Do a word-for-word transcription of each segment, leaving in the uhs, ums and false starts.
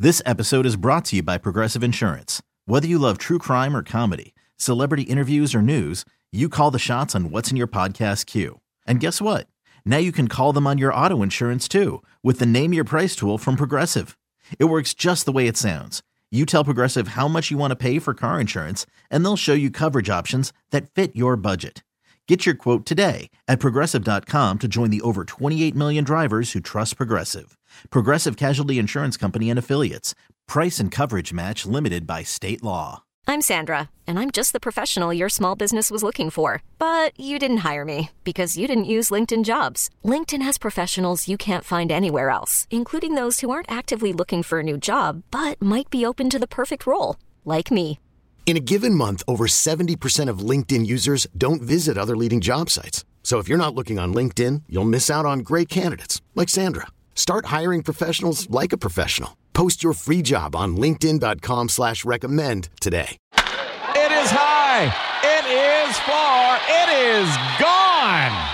This episode is brought to you by Progressive Insurance. Whether you love true crime or comedy, celebrity interviews or news, you call the shots on what's in your podcast queue. And guess what? Now you can call them on your auto insurance too with the Name Your Price tool from Progressive. It works just the way it sounds. You tell Progressive how much you want to pay for car insurance, and they'll show you coverage options that fit your budget. Get your quote today at Progressive dot com to join the over twenty-eight million drivers who trust Progressive. Progressive Casualty Insurance Company and Affiliates. Price and coverage match limited by state law. I'm Sandra, and I'm just the professional your small business was looking for. But you didn't hire me because you didn't use LinkedIn Jobs. LinkedIn has professionals you can't find anywhere else, including those who aren't actively looking for a new job, but might be open to the perfect role, like me. In a given month, over seventy percent of LinkedIn users don't visit other leading job sites. So if you're not looking on LinkedIn, you'll miss out on great candidates like Sandra. Start hiring professionals like a professional. Post your free job on linkedin dot com slash recommend today. It is high. It is far. It is gone.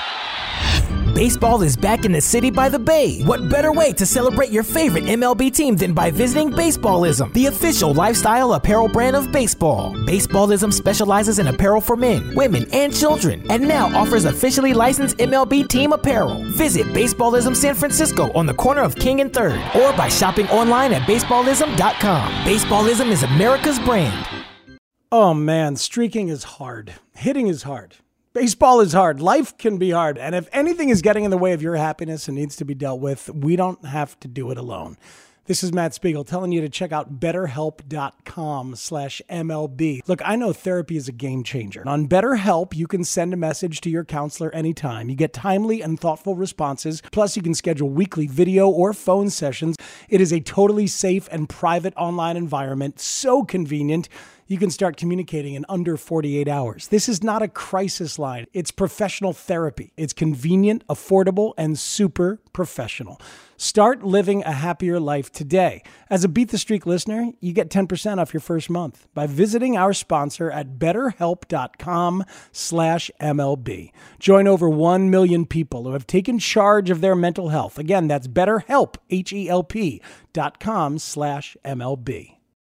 Baseball is back in the city by the bay. What better way to celebrate your favorite M L B team than by visiting Baseballism, the official lifestyle apparel brand of baseball. Baseballism specializes in apparel for men, women, and children, and now offers officially licensed M L B team apparel. Visit Baseballism San Francisco on the corner of King and third, or by shopping online at baseballism dot com. Baseballism is America's brand. Oh man, streaking is hard. Hitting is hard. Baseball is hard. Life can be hard. And if anything is getting in the way of your happiness and needs to be dealt with, we don't have to do it alone. This is Matt Spiegel telling you to check out betterhelp.com slash MLB. Look, I know therapy is a game changer. On BetterHelp, you can send a message to your counselor anytime. You get timely and thoughtful responses. Plus, you can schedule weekly video or phone sessions. It is a totally safe and private online environment. So convenient. You can start communicating in under forty-eight hours. This is not a crisis line. It's professional therapy. It's convenient, affordable, and super professional. Start living a happier life today. As a Beat the Streak listener, you get ten percent off your first month by visiting our sponsor at betterhelp.com slash MLB. Join over one million people who have taken charge of their mental health. Again, that's betterhelp, H E L P dot com slash MLB.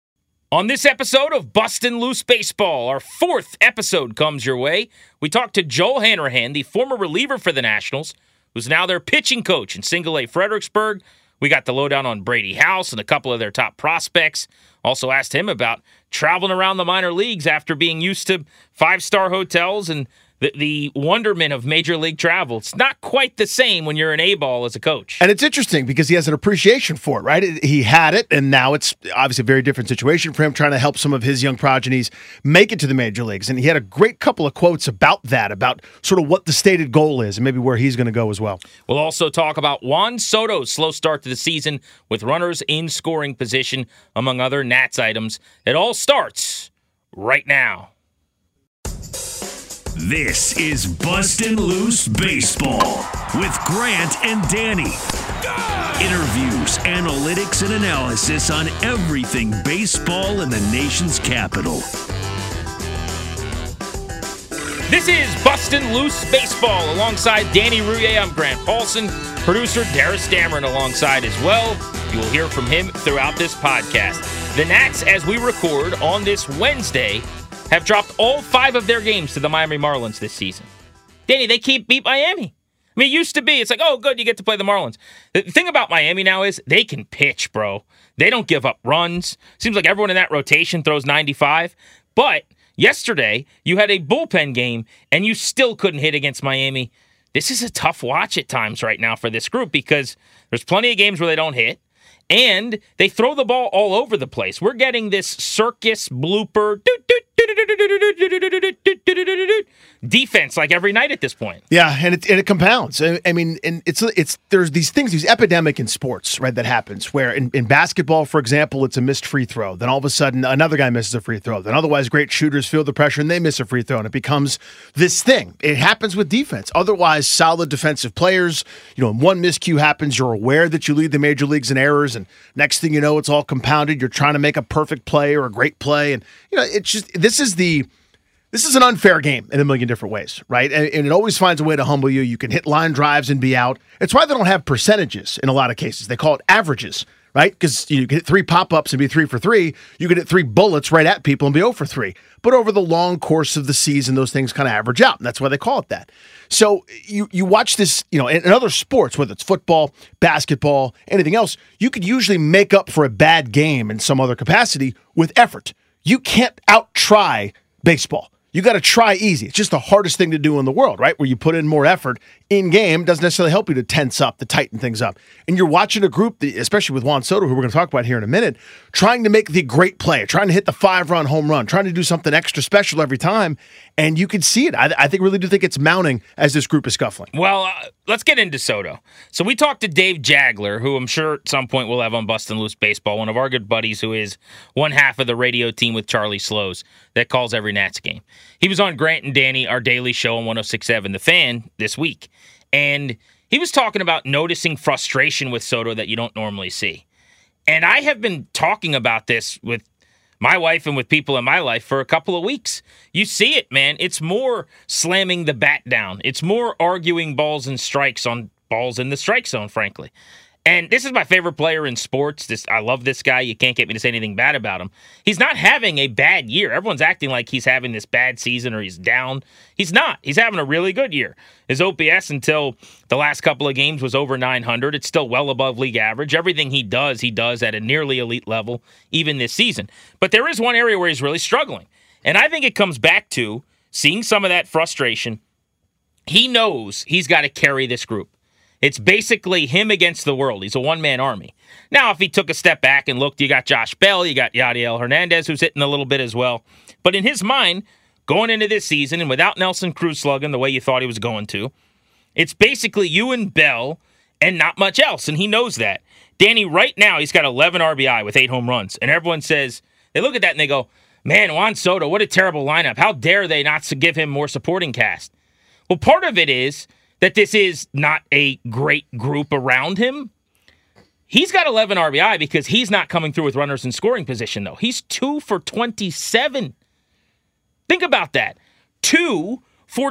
On this episode of Bustin' Loose Baseball, our fourth episode comes your way. We talked to Joel Hanrahan, the former reliever for the Nationals, who's now their pitching coach in Single A Fredericksburg. We got the lowdown on Brady House and a couple of their top prospects. Also asked him about traveling around the minor leagues after being used to five-star hotels and the, the wonderment of Major League travel. It's not quite the same when you're an A-ball as a coach. And it's interesting because he has an appreciation for it, right? It, he had it, and now it's obviously a very different situation for him, trying to help some of his young progenies make it to the major leagues. And he had a great couple of quotes about that, about sort of what the stated goal is and maybe where he's going to go as well. We'll also talk about Juan Soto's slow start to the season with runners in scoring position, among other Nats items. It all starts right now. This is Bustin' Loose Baseball with Grant and Danny. Interviews, analytics, and analysis on everything baseball in the nation's capital. This is Bustin' Loose Baseball alongside Danny Rouillet. I'm Grant Paulson. Producer Darius Dameron alongside as well. You will hear from him throughout this podcast. The Nats, as we record on this Wednesday, have dropped all five of their games to the Miami Marlins this season. Danny, they keep beat Miami. I mean, it used to be, it's like, oh, good, you get to play the Marlins. The thing about Miami now is they can pitch, bro. They don't give up runs. Seems like everyone in that rotation throws ninety-five. But yesterday, you had a bullpen game, and you still couldn't hit against Miami. This is a tough watch at times right now for this group because there's plenty of games where they don't hit. And they throw the ball all over the place. We're getting this circus blooper defense like every night at this point. Yeah, and it, and it compounds. I, I mean, and it's it's there's these things, these epidemic in sports, right, that happens where in, in basketball, for example, it's a missed free throw. Then all of a sudden, another guy misses a free throw. Then otherwise great shooters feel the pressure and they miss a free throw, and it becomes this thing. It happens with defense. Otherwise, solid defensive players, you know, one miscue happens, you're aware that you lead the major leagues in errors, and next thing you know, it's all compounded. You're trying to make a perfect play or a great play, and you know, it's just this is the This is an unfair game in a million different ways, right? And, and it always finds a way to humble you. You can hit line drives and be out. It's why they don't have percentages in a lot of cases. They call it averages, right? Because you could hit three pop-ups and be three for three. You could hit three bullets right at people and be zero for three. But over the long course of the season, those things kind of average out, and that's why they call it that. So you you watch this, you know, in, in other sports, whether it's football, basketball, anything else, you could usually make up for a bad game in some other capacity with effort. You can't out-try baseball. You got to try easy. It's just the hardest thing to do in the world, right? Where you put in more effort in game doesn't necessarily help you to tense up, to tighten things up. And you're watching a group, that, especially with Juan Soto, who we're going to talk about here in a minute, trying to make the great play, trying to hit the five-run home run, trying to do something extra special every time. And you can see it. I, I think really do think it's mounting as this group is scuffling. Well, uh, let's get into Soto. So we talked to Dave Jagler, who I'm sure at some point we'll have on Bustin' Loose Baseball, one of our good buddies who is one half of the radio team with Charlie Slows that calls every Nats game. He was on Grant and Danny, our daily show on one oh six point seven The Fan this week. And he was talking about noticing frustration with Soto that you don't normally see. And I have been talking about this with my wife and with people in my life for a couple of weeks. You see it, man. It's more slamming the bat down. It's more arguing balls and strikes on balls in the strike zone, frankly. And this is my favorite player in sports. This I love this guy. You can't get me to say anything bad about him. He's not having a bad year. Everyone's acting like he's having this bad season or he's down. He's not. He's having a really good year. His O P S until the last couple of games was over nine hundred. It's still well above league average. Everything he does, he does at a nearly elite level, even this season. But there is one area where he's really struggling. And I think it comes back to seeing some of that frustration. He knows he's got to carry this group. It's basically him against the world. He's a one-man army. Now, if he took a step back and looked, you got Josh Bell, you got Yadiel Hernandez, who's hitting a little bit as well. But in his mind, going into this season, and without Nelson Cruz slugging the way you thought he was going to, it's basically you and Bell and not much else, and he knows that. Danny, right now, he's got eleven R B I with eight home runs, and everyone says, they look at that and they go, man, Juan Soto, what a terrible lineup. How dare they not give him more supporting cast? Well, part of it is that this is not a great group around him. He's got eleven R B I because he's not coming through with runners in scoring position, though. He's two for twenty-seven. Think about that. Two for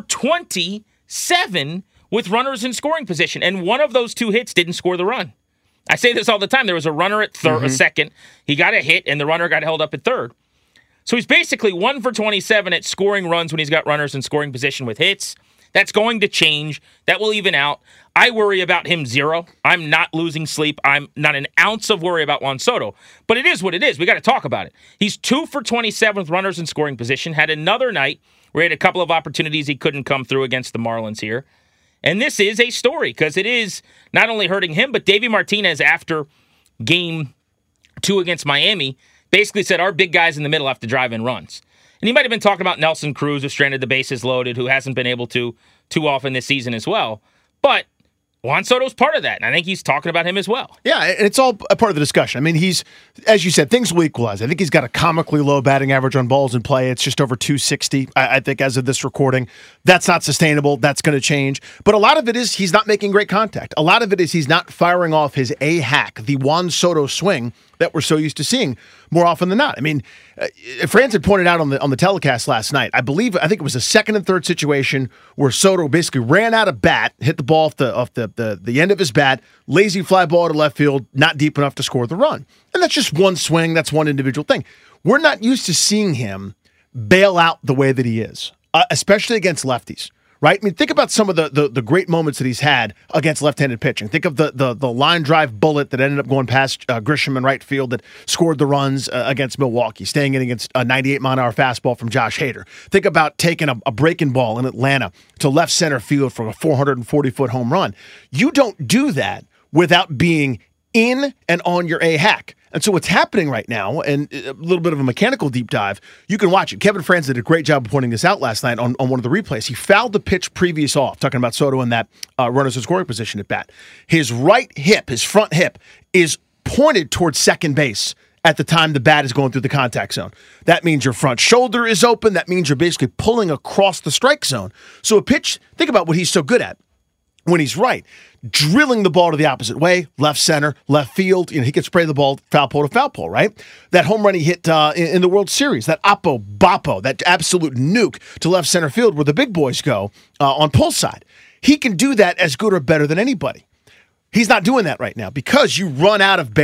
twenty-seven with runners in scoring position, and one of those two hits didn't score the run. I say this all the time. There was a runner at third, mm-hmm. a second. He got a hit, and the runner got held up at third. So he's basically one for twenty-seven at scoring runs when he's got runners in scoring position with hits. That's going to change. That will even out. I worry about him zero. I'm not losing sleep. I'm not an ounce of worry about Juan Soto. But it is what it is. We got to talk about it. He's two for twenty-seven with runners in scoring position. Had another night where he had a couple of opportunities he couldn't come through against the Marlins here. And this is a story because it is not only hurting him, but Davey Martinez after game two against Miami basically said our big guys in the middle have to drive in runs. And he might have been talking about Nelson Cruz, who stranded the bases loaded, who hasn't been able to too often this season as well. But Juan Soto's part of that, and I think he's talking about him as well. Yeah, and it's all a part of the discussion. I mean, he's, as you said, things will equalize. I think he's got a comically low batting average on balls in play. It's just over two sixty, I, I think, as of this recording. That's not sustainable. That's going to change. But a lot of it is he's not making great contact. A lot of it is he's not firing off his A-hack, the Juan Soto swing that we're so used to seeing more often than not. I mean, uh, Franz had pointed out on the on the telecast last night, I believe, I think it was a second and third situation where Soto basically ran out of bat, hit the ball off the off the, the, the end of his bat, lazy fly ball to left field, not deep enough to score the run. And that's just one swing. That's one individual thing. We're not used to seeing him bail out the way that he is, uh, especially against lefties. Right? I mean, think about some of the, the the great moments that he's had against left-handed pitching. Think of the the, the line drive bullet that ended up going past uh, Grisham in right field that scored the runs uh, against Milwaukee, staying in against a ninety-eight mile an hour fastball from Josh Hader. Think about taking a, a breaking ball in Atlanta to left center field for a four hundred forty foot home run. You don't do that without being in and on your A-hack. And so what's happening right now, and a little bit of a mechanical deep dive, you can watch it. Kevin Franz did a great job of pointing this out last night on, on one of the replays. He fouled the pitch previous off, talking about Soto in that uh, runners in scoring position at bat. His right hip, his front hip, is pointed towards second base at the time the bat is going through the contact zone. That means your front shoulder is open. That means you're basically pulling across the strike zone. So a pitch, think about what he's so good at. When he's right, drilling the ball to the opposite way, left center, left field, you know, he could spray the ball foul pole to foul pole, right? That home run he hit uh, in, in the World Series, that Oppo Boppo, that absolute nuke to left center field where the big boys go uh, on pull side. He can do that as good or better than anybody. He's not doing that right now because you run out of barrel.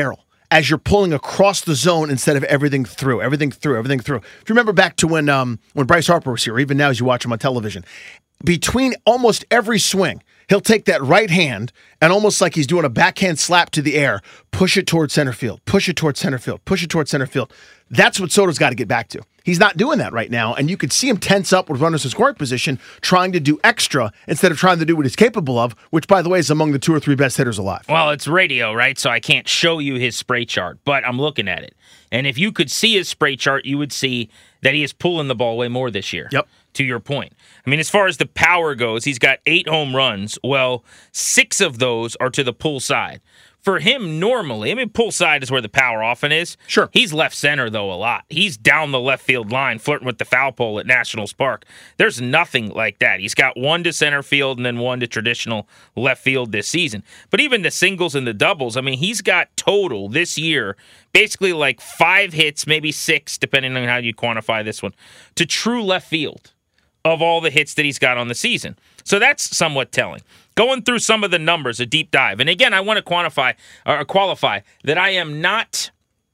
as you're pulling across the zone instead of everything through, everything through, everything through. If you remember back to when um, when Bryce Harper was here, even now as you watch him on television, between almost every swing, he'll take that right hand and almost like he's doing a backhand slap to the air, push it towards center field, push it towards center field, push it towards center field. That's what Soto's got to get back to. He's not doing that right now, and you could see him tense up with runners in scoring position, trying to do extra instead of trying to do what he's capable of, which, by the way, is among the two or three best hitters alive. Well, it's radio, right? So I can't show you his spray chart, but I'm looking at it. And if you could see his spray chart, you would see that he is pulling the ball way more this year. Yep. To your point. I mean, as far as the power goes, he's got eight home runs. Well, six of those are to the pull side. For him, normally, I mean, pull side is where the power often is. Sure. He's left center, though, a lot. He's down the left field line, flirting with the foul pole at Nationals Park. There's nothing like that. He's got one to center field and then one to traditional left field this season. But even the singles and the doubles, I mean, he's got total this year, basically like five hits, maybe six, depending on how you quantify this one, to true left field of all the hits that he's got on the season. So that's somewhat telling. Going through some of the numbers, a deep dive. And again, I want to quantify or qualify that I am not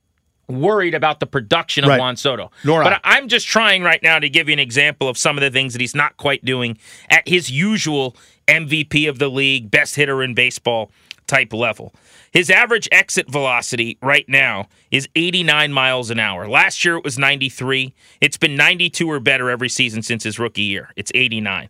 worried about the production of right. Juan Soto. Nor but I. I'm just trying right now to give you an example of some of the things that he's not quite doing at his usual M V P of the league, best hitter in baseball type level. His average exit velocity right now is eighty-nine miles an hour. Last year it was ninety-three. It's been ninety-two or better every season since his rookie year. It's eighty-nine.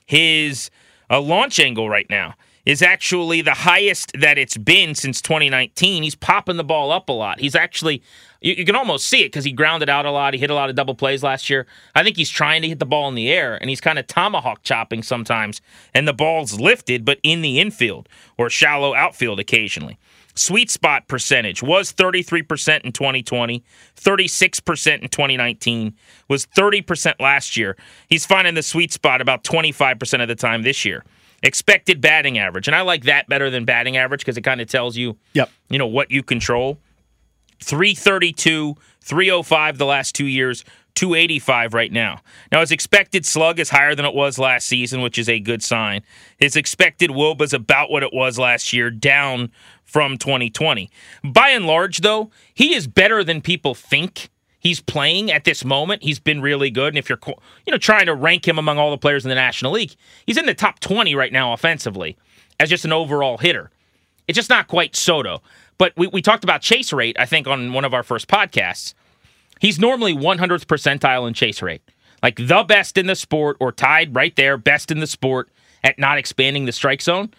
His uh, launch angle right now is actually the highest that it's been since twenty nineteen. He's popping the ball up a lot. He's actually, you, you can almost see it because he grounded out a lot. He hit a lot of double plays last year. I think he's trying to hit the ball in the air, and he's kind of tomahawk chopping sometimes, and the ball's lifted, but in the infield or shallow outfield occasionally. Sweet spot percentage was thirty-three percent in twenty twenty, thirty-six percent in twenty nineteen, was thirty percent last year. He's finding the sweet spot about twenty-five percent of the time this year. Expected batting average, and I like that better than batting average because it kind of tells you, yep. you know, what you control. three thirty-two, three oh five the last two years, two eighty-five right now. Now, his expected slug is higher than it was last season, which is a good sign. His expected W O B is about what it was last year, down from twenty twenty. By and large, though, he is better than people think he's playing at this moment. He's been really good, and if you're you know trying to rank him among all the players in the National League, he's in the top twenty right now offensively as just an overall hitter. It's just not quite Soto. But we, we talked about chase rate, I think, on one of our first podcasts. He's normally one hundredth percentile in chase rate. Like the best in the sport, or tied right there, best in the sport at not expanding the strike zone.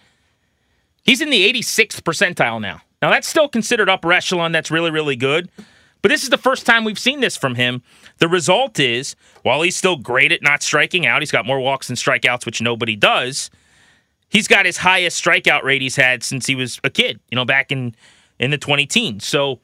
He's in the eighty-sixth percentile now. Now, that's still considered upper echelon. That's really, really good. But this is the first time we've seen this from him. The result is, while he's still great at not striking out, he's got more walks than strikeouts, which nobody does. He's got his highest strikeout rate he's had since he was a kid, you know, back in, in the twenty teens. So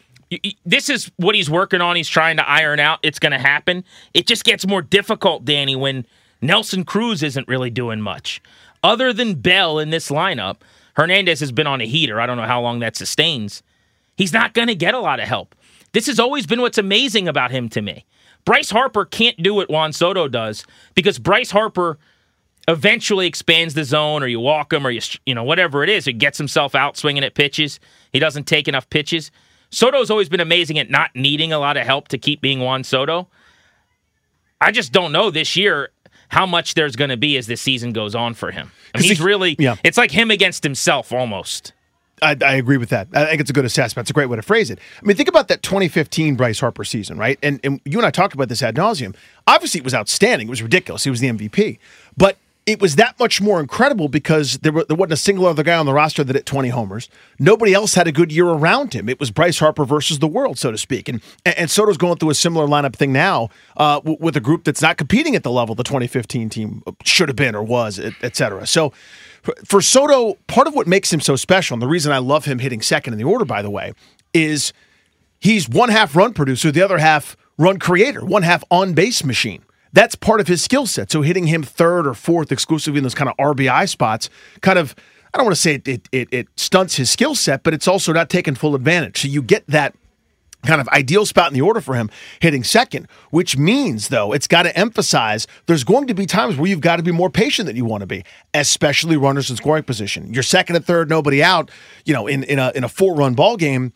this is what he's working on. He's trying to iron out. It's going to happen. It just gets more difficult, Danny, when Nelson Cruz isn't really doing much. Other than Bell in this lineup, Hernandez has been on a heater. I don't know how long that sustains. He's not going to get a lot of help. This has always been what's amazing about him to me. Bryce Harper can't do what Juan Soto does because Bryce Harper eventually expands the zone, or you walk him, or you, you know, whatever it is. He gets himself out swinging at pitches. He doesn't take enough pitches. Soto's always been amazing at not needing a lot of help to keep being Juan Soto. I just don't know this year how much there's going to be as this season goes on for him. I mean, he's really, yeah. It's like him against himself almost. I, I agree with that. I think it's a good assessment. It's a great way to phrase it. I mean, think about that twenty fifteen Bryce Harper season, right? And, and you and I talked about this ad nauseum. Obviously, it was outstanding. It was ridiculous. He was the M V P. But it was that much more incredible because there, were, there wasn't a single other guy on the roster that hit twenty homers. Nobody else had a good year around him. It was Bryce Harper versus the world, so to speak. And and Soto's going through a similar lineup thing now uh, w- with a group that's not competing at the level the twenty fifteen team should have been or was, et, et cetera. So for Soto, part of what makes him so special, and the reason I love him hitting second in the order, by the way, is he's one half run producer, the other half run creator, one half on-base machine. That's part of his skill set. So hitting him third or fourth exclusively in those kind of R B I spots kind of, I don't want to say it, it, it, it stunts his skill set, but it's also not taking full advantage. So you get that kind of ideal spot in the order for him hitting second, which means, though, it's got to emphasize there's going to be times where you've got to be more patient than you want to be, especially runners in scoring position. You're second and third, nobody out, you know, in, in a in a four-run ball game.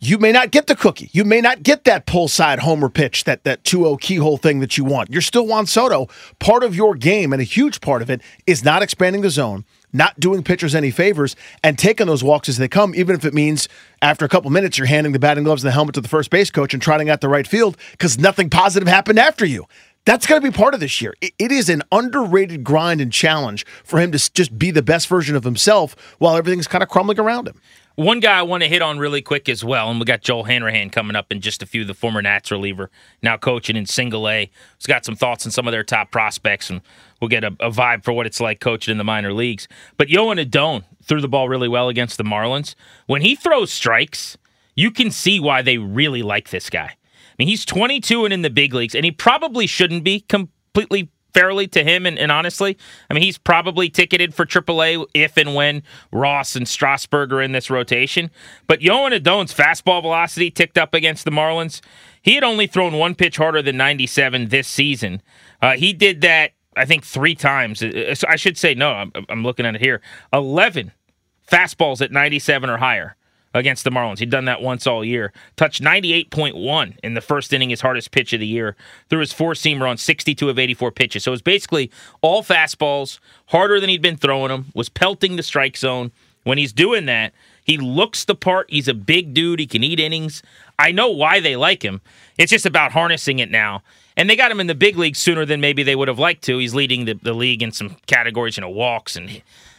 you may not get the cookie. You may not get that pull side homer pitch, that that two oh keyhole thing that you want. You're still Juan Soto. Part of your game, and a huge part of it, is not expanding the zone, not doing pitchers any favors, and taking those walks as they come, even if it means after a couple minutes you're handing the batting gloves and the helmet to the first base coach and trotting out the right field because nothing positive happened after you. That's going to be part of this year. It is an underrated grind and challenge for him to just be the best version of himself while everything's kind of crumbling around him. One guy I want to hit on really quick as well, and we got Joel Hanrahan coming up in just a few, the former Nats reliever, now coaching in Single A. He's got some thoughts on some of their top prospects, and we'll get a, a vibe for what it's like coaching in the minor leagues. But Yohan Adon threw the ball really well against the Marlins. When he throws strikes, you can see why they really like this guy. I mean, he's twenty-two and in the big leagues, and he probably shouldn't be completely fairly to him, and, and honestly, I mean, he's probably ticketed for triple A if and when Ross and Strasburg are in this rotation. But Yohan Adon's fastball velocity ticked up against the Marlins. He had only thrown one pitch harder than ninety-seven this season. Uh, he did that, I think, three times. I should say, no, I'm, I'm looking at it here. eleven fastballs at ninety-seven or higher against the Marlins. He'd done that once all year. Touched ninety-eight point one in the first inning, his hardest pitch of the year. Threw his four-seamer on sixty-two of eighty-four pitches. So it was basically all fastballs, harder than he'd been throwing them, was pelting the strike zone. When he's doing that, he looks the part. He's a big dude. He can eat innings. I know why they like him. It's just about harnessing it now. And they got him in the big league sooner than maybe they would have liked to. He's leading the, the league in some categories, you know, walks and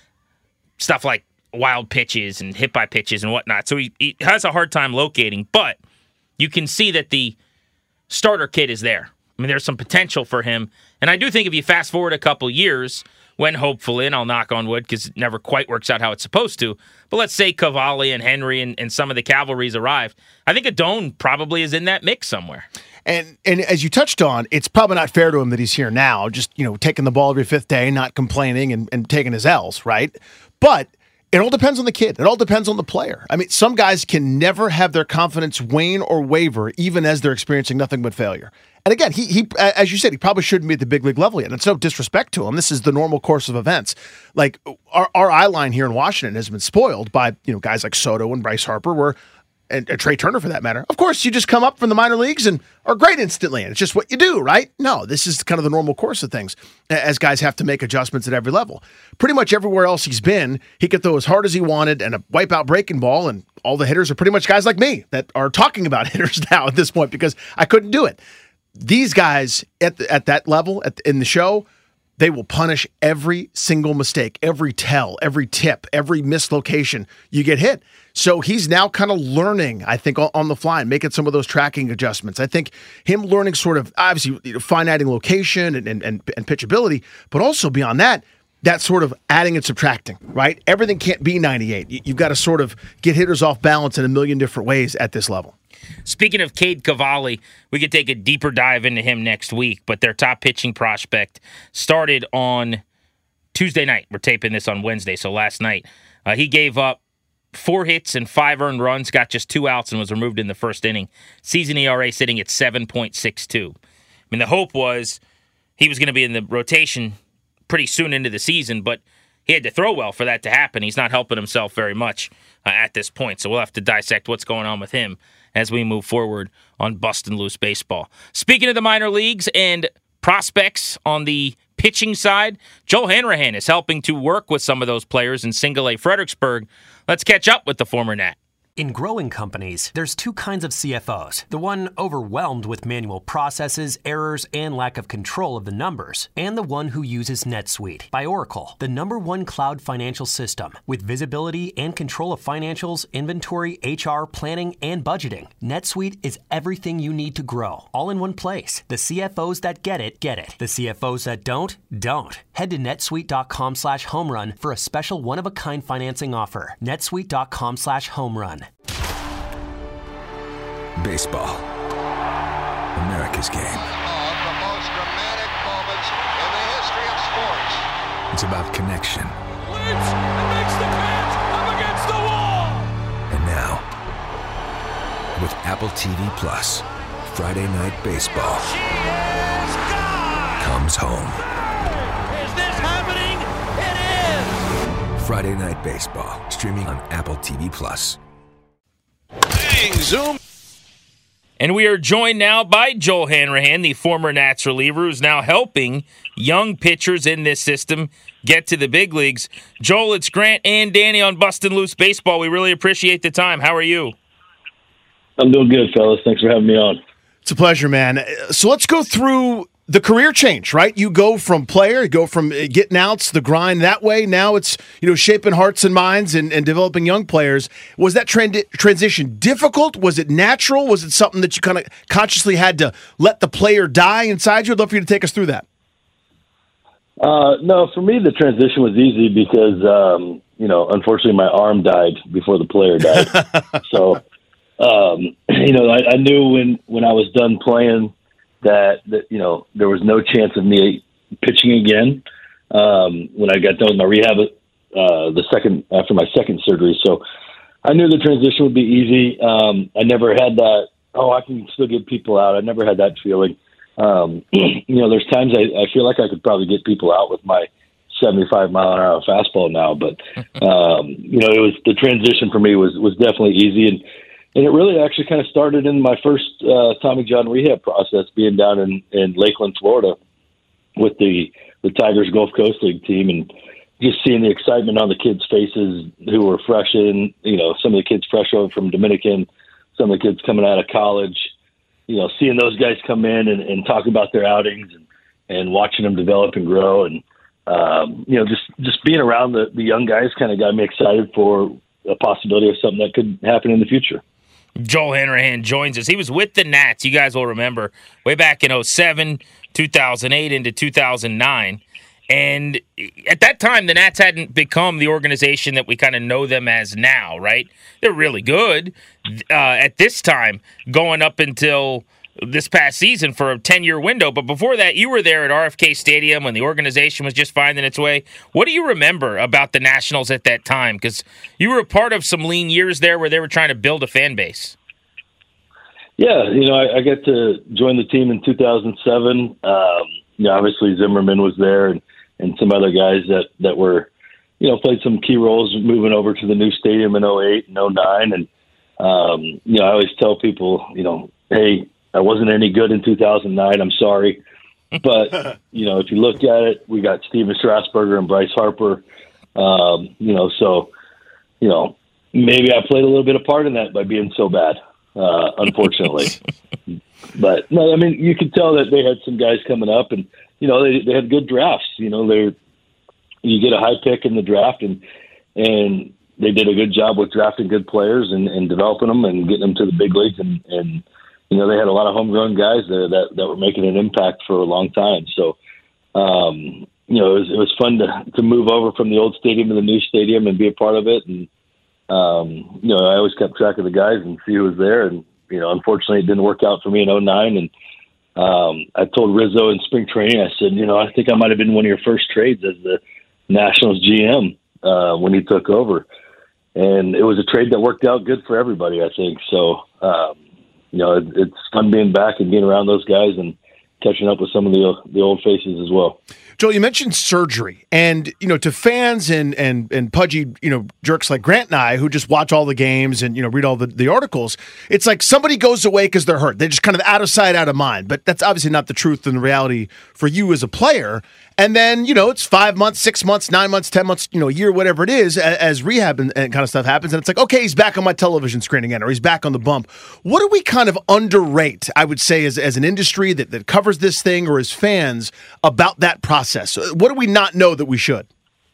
stuff like wild pitches and hit by pitches and whatnot. So he, he has a hard time locating, but you can see that the starter kit is there. I mean, there's some potential for him. And I do think if you fast forward a couple years, when hopefully, and I'll knock on wood because it never quite works out how it's supposed to, but let's say Cavalli and Henry and, and some of the cavalries arrive, I think Adon probably is in that mix somewhere. And and as you touched on, it's probably not fair to him that he's here now, just, you know, taking the ball every fifth day, not complaining and, and taking his L's, right? But it all depends on the kid. It all depends on the player. I mean, some guys can never have their confidence wane or waver, even as they're experiencing nothing but failure. And again, he, he, as you said, he probably shouldn't be at the big league level yet. And it's no disrespect to him. This is the normal course of events. Like our, our eye line here in Washington has been spoiled by, you know, guys like Soto and Bryce Harper, where and, and Trey Turner for that matter. Of course, you just come up from the minor leagues and are great instantly, and it's just what you do, right? No, this is kind of the normal course of things as guys have to make adjustments at every level. Pretty much everywhere else he's been, he could throw as hard as he wanted and a wipeout breaking ball, and all the hitters are pretty much guys like me that are talking about hitters now at this point because I couldn't do it. These guys at the, at that level at the, in the show, they will punish every single mistake, every tell, every tip, every mislocation you get hit. So he's now kind of learning, I think, on the fly and making some of those tracking adjustments. I think him learning sort of, obviously, you know, fine-adding location and, and, and, and pitchability, but also beyond that, that sort of adding and subtracting, right? Everything can't be ninety-eight. You've got to sort of get hitters off balance in a million different ways at this level. Speaking of Cade Cavalli, we could take a deeper dive into him next week, but their top pitching prospect started on Tuesday night. We're taping this on Wednesday, so last night. Uh, he gave up four hits and five earned runs, got just two outs, and was removed in the first inning. Season E R A sitting at seven point six two. I mean, the hope was he was going to be in the rotation pretty soon into the season, but he had to throw well for that to happen. He's not helping himself very much uh, at this point, so we'll have to dissect what's going on with him as we move forward on Bustin' Loose Baseball. Speaking of the minor leagues and prospects on the pitching side, Joel Hanrahan is helping to work with some of those players in Single A Fredericksburg. Let's catch up with the former Nat. In growing companies, there's two kinds of C F Os. The one overwhelmed with manual processes, errors, and lack of control of the numbers. And the one who uses NetSuite by Oracle, the number one cloud financial system. With visibility and control of financials, inventory, H R, planning, and budgeting. NetSuite is everything you need to grow, all in one place. The C F Os that get it, get it. The C F Os that don't, don't. Head to netsuite.com slash home run for a special one-of-a-kind financing offer. netsuite.com slash home run. Baseball. America's game. Of the most dramatic moments in the history of sports. It's about connection. Wins and makes the catch up against the wall. And now, with Apple T V Plus, Friday Night Baseball comes home. Is this happening? It is. Friday Night Baseball, streaming on Apple T V Plus. Swing, zoom. And we are joined now by Joel Hanrahan, the former Nats reliever, who's now helping young pitchers in this system get to the big leagues. Joel, it's Grant and Danny on Bustin' Loose Baseball. We really appreciate the time. How are you? I'm doing good, fellas. Thanks for having me on. It's a pleasure, man. So let's go through the career change, right? You go from player, you go from getting outs, the grind that way. Now it's, you know, shaping hearts and minds and, and developing young players. Was that trend, transition difficult? Was it natural? Was it something that you kind of consciously had to let the player die inside you? I'd love for you to take us through that. Uh, no, for me, the transition was easy because, um, you know, unfortunately my arm died before the player died. so, um, you know, I, I knew when, when I was done playing, That, that you know there was no chance of me pitching again um, when I got done with my rehab uh, the second after my second surgery. So I knew the transition would be easy. Um, I never had that. Oh, I can still get people out. I never had that feeling. Um, you know, there's times I, I feel like I could probably get people out with my seventy-five mile an hour fastball now, but um, you know, it was the transition for me was was definitely easy and. And it really actually kind of started in my first uh, Tommy John rehab process, being down in, in Lakeland, Florida, with the, the Tigers Gulf Coast League team, and just seeing the excitement on the kids' faces who were fresh in, you know, some of the kids fresh over from Dominican, some of the kids coming out of college, you know, seeing those guys come in and, and talk about their outings and, and watching them develop and grow. And, um, you know, just, just being around the, the young guys kind of got me excited for a possibility of something that could happen in the future. Joel Hanrahan joins us. He was with the Nats, you guys will remember, way back in oh seven, two thousand eight into two thousand nine. And at that time, the Nats hadn't become the organization that we kind of know them as now, right? They're really good uh, at this time, going up until this past season for a ten-year window. But before that, you were there at R F K Stadium when the organization was just finding its way. What do you remember about the Nationals at that time? Because you were a part of some lean years there where they were trying to build a fan base. Yeah, you know, I, I got to join the team in two thousand seven. Um, you know, obviously Zimmerman was there and, and some other guys that, that were, you know, played some key roles moving over to the new stadium in oh eight and oh nine. And, um, you know, I always tell people, you know, hey, I wasn't any good in two thousand nine. I'm sorry. But, you know, if you look at it, we got Steven Strasburger and Bryce Harper. Um, you know, so, you know, maybe I played a little bit of part in that by being so bad, uh, unfortunately. But, no, I mean, you could tell that they had some guys coming up and, you know, they they had good drafts. You know, they're you get a high pick in the draft and and they did a good job with drafting good players and, and developing them and getting them to the big leagues and, and you know, they had a lot of homegrown guys there that, that were making an impact for a long time. So, um, you know, it was, it was fun to, to move over from the old stadium to the new stadium and be a part of it. And, um, you know, I always kept track of the guys and see who was there. And, you know, unfortunately it didn't work out for me in oh nine. And um, I told Rizzo in spring training, I said, you know, I think I might have been one of your first trades as the Nationals G M uh, when he took over. And it was a trade that worked out good for everybody, I think. So, um, you know, it, it's fun being back and being around those guys and catching up with some of the the old faces as well. Joel, you mentioned surgery, and you know, to fans and and and pudgy, you know, jerks like Grant and I who just watch all the games and you know read all the, the articles, it's like somebody goes away because they're hurt. They're just kind of out of sight, out of mind. But that's obviously not the truth and the reality for you as a player. And then, you know, it's five months, six months, nine months, ten months, you know, a year, whatever it is, as, as rehab and, and kind of stuff happens. And it's like, okay, he's back on my television screen again, or he's back on the bump. What do we kind of underrate, I would say, as, as an industry that, that covers this thing or as fans about that process? What do we not know that we should?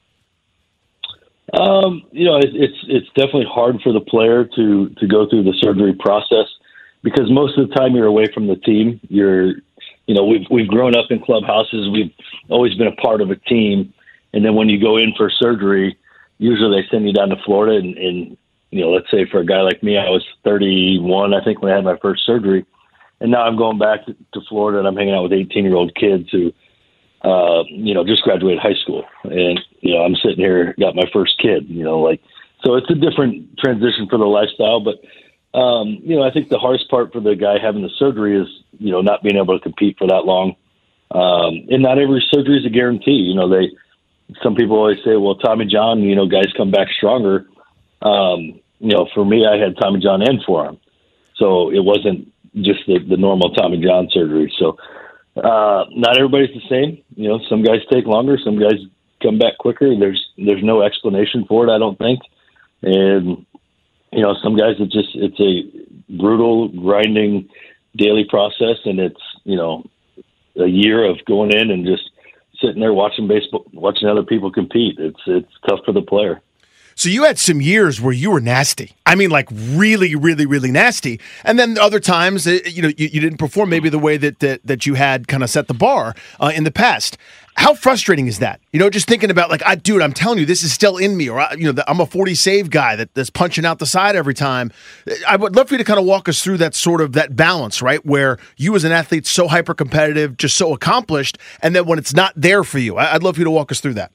Um, you know, it, it's it's definitely hard for the player to, to go through the surgery process because most of the time you're away from the team. You're You know, we've we've grown up in clubhouses. We've always been a part of a team. And then when you go in for surgery, usually they send you down to Florida. And, and, you know, let's say for a guy like me, I was thirty-one, I think, when I had my first surgery. And now I'm going back to, to Florida and I'm hanging out with eighteen-year-old kids who, uh, you know, just graduated high school. And, you know, I'm sitting here, got my first kid, you know, like, so it's a different transition for the lifestyle. But, um, you know, I think the hardest part for the guy having the surgery is, you know, not being able to compete for that long. Um, and not every surgery is a guarantee. You know, they, some people always say, well, Tommy John, you know, guys come back stronger. Um, you know, for me, I had Tommy John and forearm. So it wasn't just the, the normal Tommy John surgery. So uh, not everybody's the same. You know, some guys take longer, some guys come back quicker. There's there's no explanation for it, I don't think. And you know, some guys it just it's a brutal, grinding daily process, and it's you know a year of going in and just sitting there watching baseball, watching other people compete. It's it's tough for the player. So you had some years where you were nasty. I mean, like really, really, really nasty. And then other times, you know, you, you didn't perform maybe the way that that, that you had kind of set the bar uh, in the past. How frustrating is that? You know, just thinking about like, I, dude, I'm telling you, this is still in me. Or, I, you know, I'm a forty save guy that, that's punching out the side every time. I would love for you to kind of walk us through that sort of that balance, right? Where you as an athlete, so hyper competitive, just so accomplished. And then when it's not there for you, I, I'd love for you to walk us through that.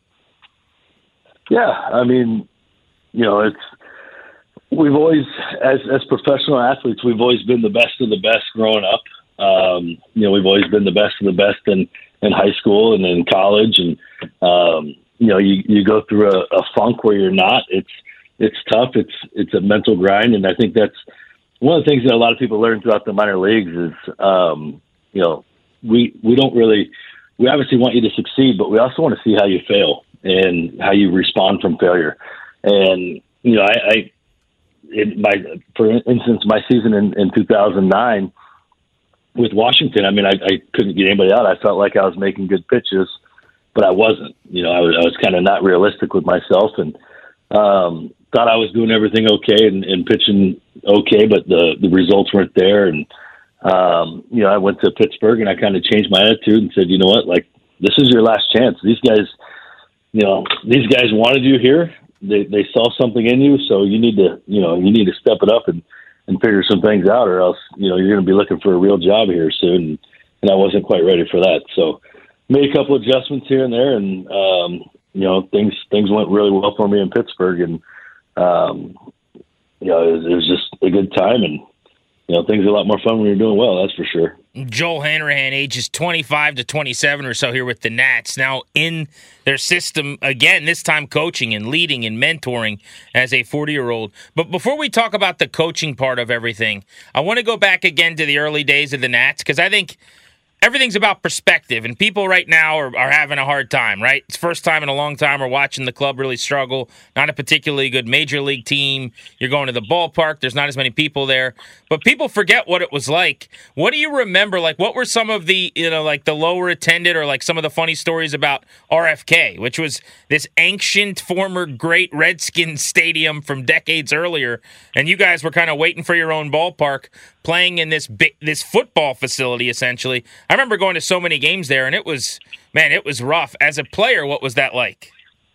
Yeah. I mean, you know, it's, we've always, as, as professional athletes, we've always been the best of the best growing up. Um, you know, we've always been the best of the best in, in high school and in college. And, um, you know, you, you go through a, a funk where you're not, it's, it's tough. It's, it's a mental grind. And I think that's one of the things that a lot of people learn throughout the minor leagues is, um, you know, we, we don't really, we obviously want you to succeed, but we also want to see how you fail and how you respond from failure. And, you know, I, I in my, for instance, my season in, in two thousand nine with Washington, I mean, I, I couldn't get anybody out. I felt like I was making good pitches, but I wasn't. You know, I was, I was kind of not realistic with myself, and um, thought I was doing everything okay and, and pitching okay, but the, the results weren't there. And, um, you know, I went to Pittsburgh and I kind of changed my attitude and said, you know what, like, this is your last chance. These guys, you know, these guys wanted you here. They they saw something in you, so you need to, you know, you need to step it up and, and figure some things out, or else, you know, you're going to be looking for a real job here soon. And, and I wasn't quite ready for that. So made a couple adjustments here and there, and, um, you know, things, things went really well for me in Pittsburgh. And, um, you know, it was, it was just a good time, and, you know, things are a lot more fun when you're doing well, that's for sure. Joel Hanrahan, ages twenty-five to twenty-seven or so here with the Nats, now in their system again, this time coaching and leading and mentoring as a forty-year-old. But before we talk about the coaching part of everything, I want to go back again to the early days of the Nats, because I think everything's about perspective, and people right now are, are having a hard time, right? It's the first time in a long time we're watching the club really struggle. Not a particularly good major league team. You're going to the ballpark. There's not as many people there. But people forget what it was like. What do you remember? Like, what were some of the, you know, like the lower attended, or like some of the funny stories about R F K, which was this ancient, former great Redskins stadium from decades earlier, and you guys were kind of waiting for your own ballpark, playing in this big, this football facility, essentially. I remember going to so many games there, and it was, man, it was rough. As a player, what was that like?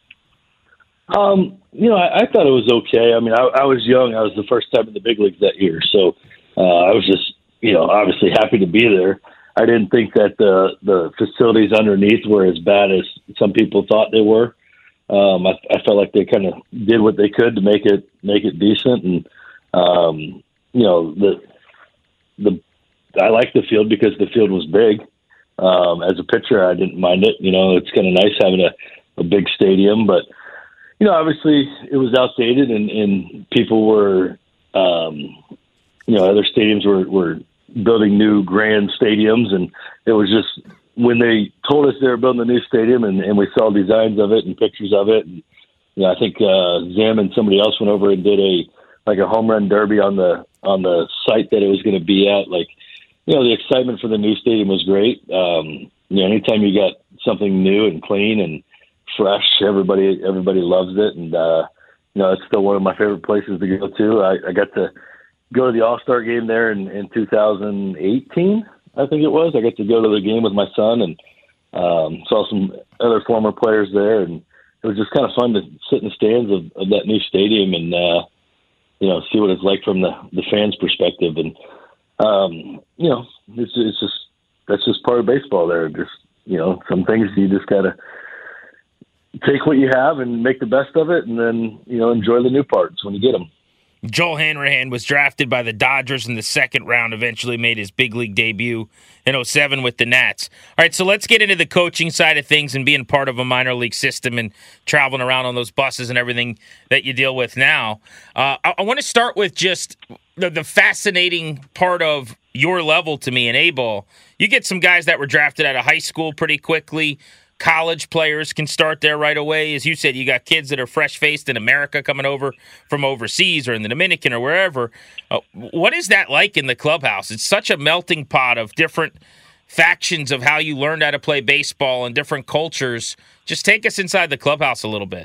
Um, you know, I, I thought it was okay. I mean, I, I was young. I was the first time in the big leagues that year. So uh, I was just, you know, obviously happy to be there. I didn't think that the, the facilities underneath were as bad as some people thought they were. Um, I, I felt like they kind of did what they could to make it, make it decent. And, um, you know, the, the, I liked the field because the field was big. Um, as a pitcher, I didn't mind it. You know, it's kind of nice having a, a big stadium, but, you know, obviously it was outdated, and, and people were, um, you know, other stadiums were, were building new grand stadiums. And it was just, when they told us they were building a new stadium, and, and we saw designs of it and pictures of it. And, you know, I think uh, Zim and somebody else went over and did a, like a home run derby on the, on the site that it was going to be at. Like, you know, the excitement for the new stadium was great. Um, you know, anytime you got something new and clean and fresh, everybody everybody loves it. And, uh, you know, it's still one of my favorite places to go to. I, I got to go to the All-Star game there in, in two thousand eighteen, I think it was. I got to go to the game with my son, and um, saw some other former players there. And it was just kind of fun to sit in the stands of, of that new stadium and, uh, you know, see what it's like from the, the fans' perspective. And, um, you know, it's, it's just, that's just part of baseball there. Just, you know, some things you just got to take what you have and make the best of it, and then, you know, enjoy the new parts when you get them. Joel Hanrahan was drafted by the Dodgers in the second round, eventually made his big league debut in oh seven with the Nats. All right, so let's get into the coaching side of things and being part of a minor league system and traveling around on those buses and everything that you deal with now. Uh, I, I want to start with just the, the fascinating part of your level to me in A-ball. You get some guys that were drafted out of high school pretty quickly. College players can start there right away. As you said, you got kids that are fresh-faced in America coming over from overseas or in the Dominican or wherever. Uh, what is that like in the clubhouse? It's such a melting pot of different factions of how you learned how to play baseball and different cultures. Just take us inside the clubhouse a little bit.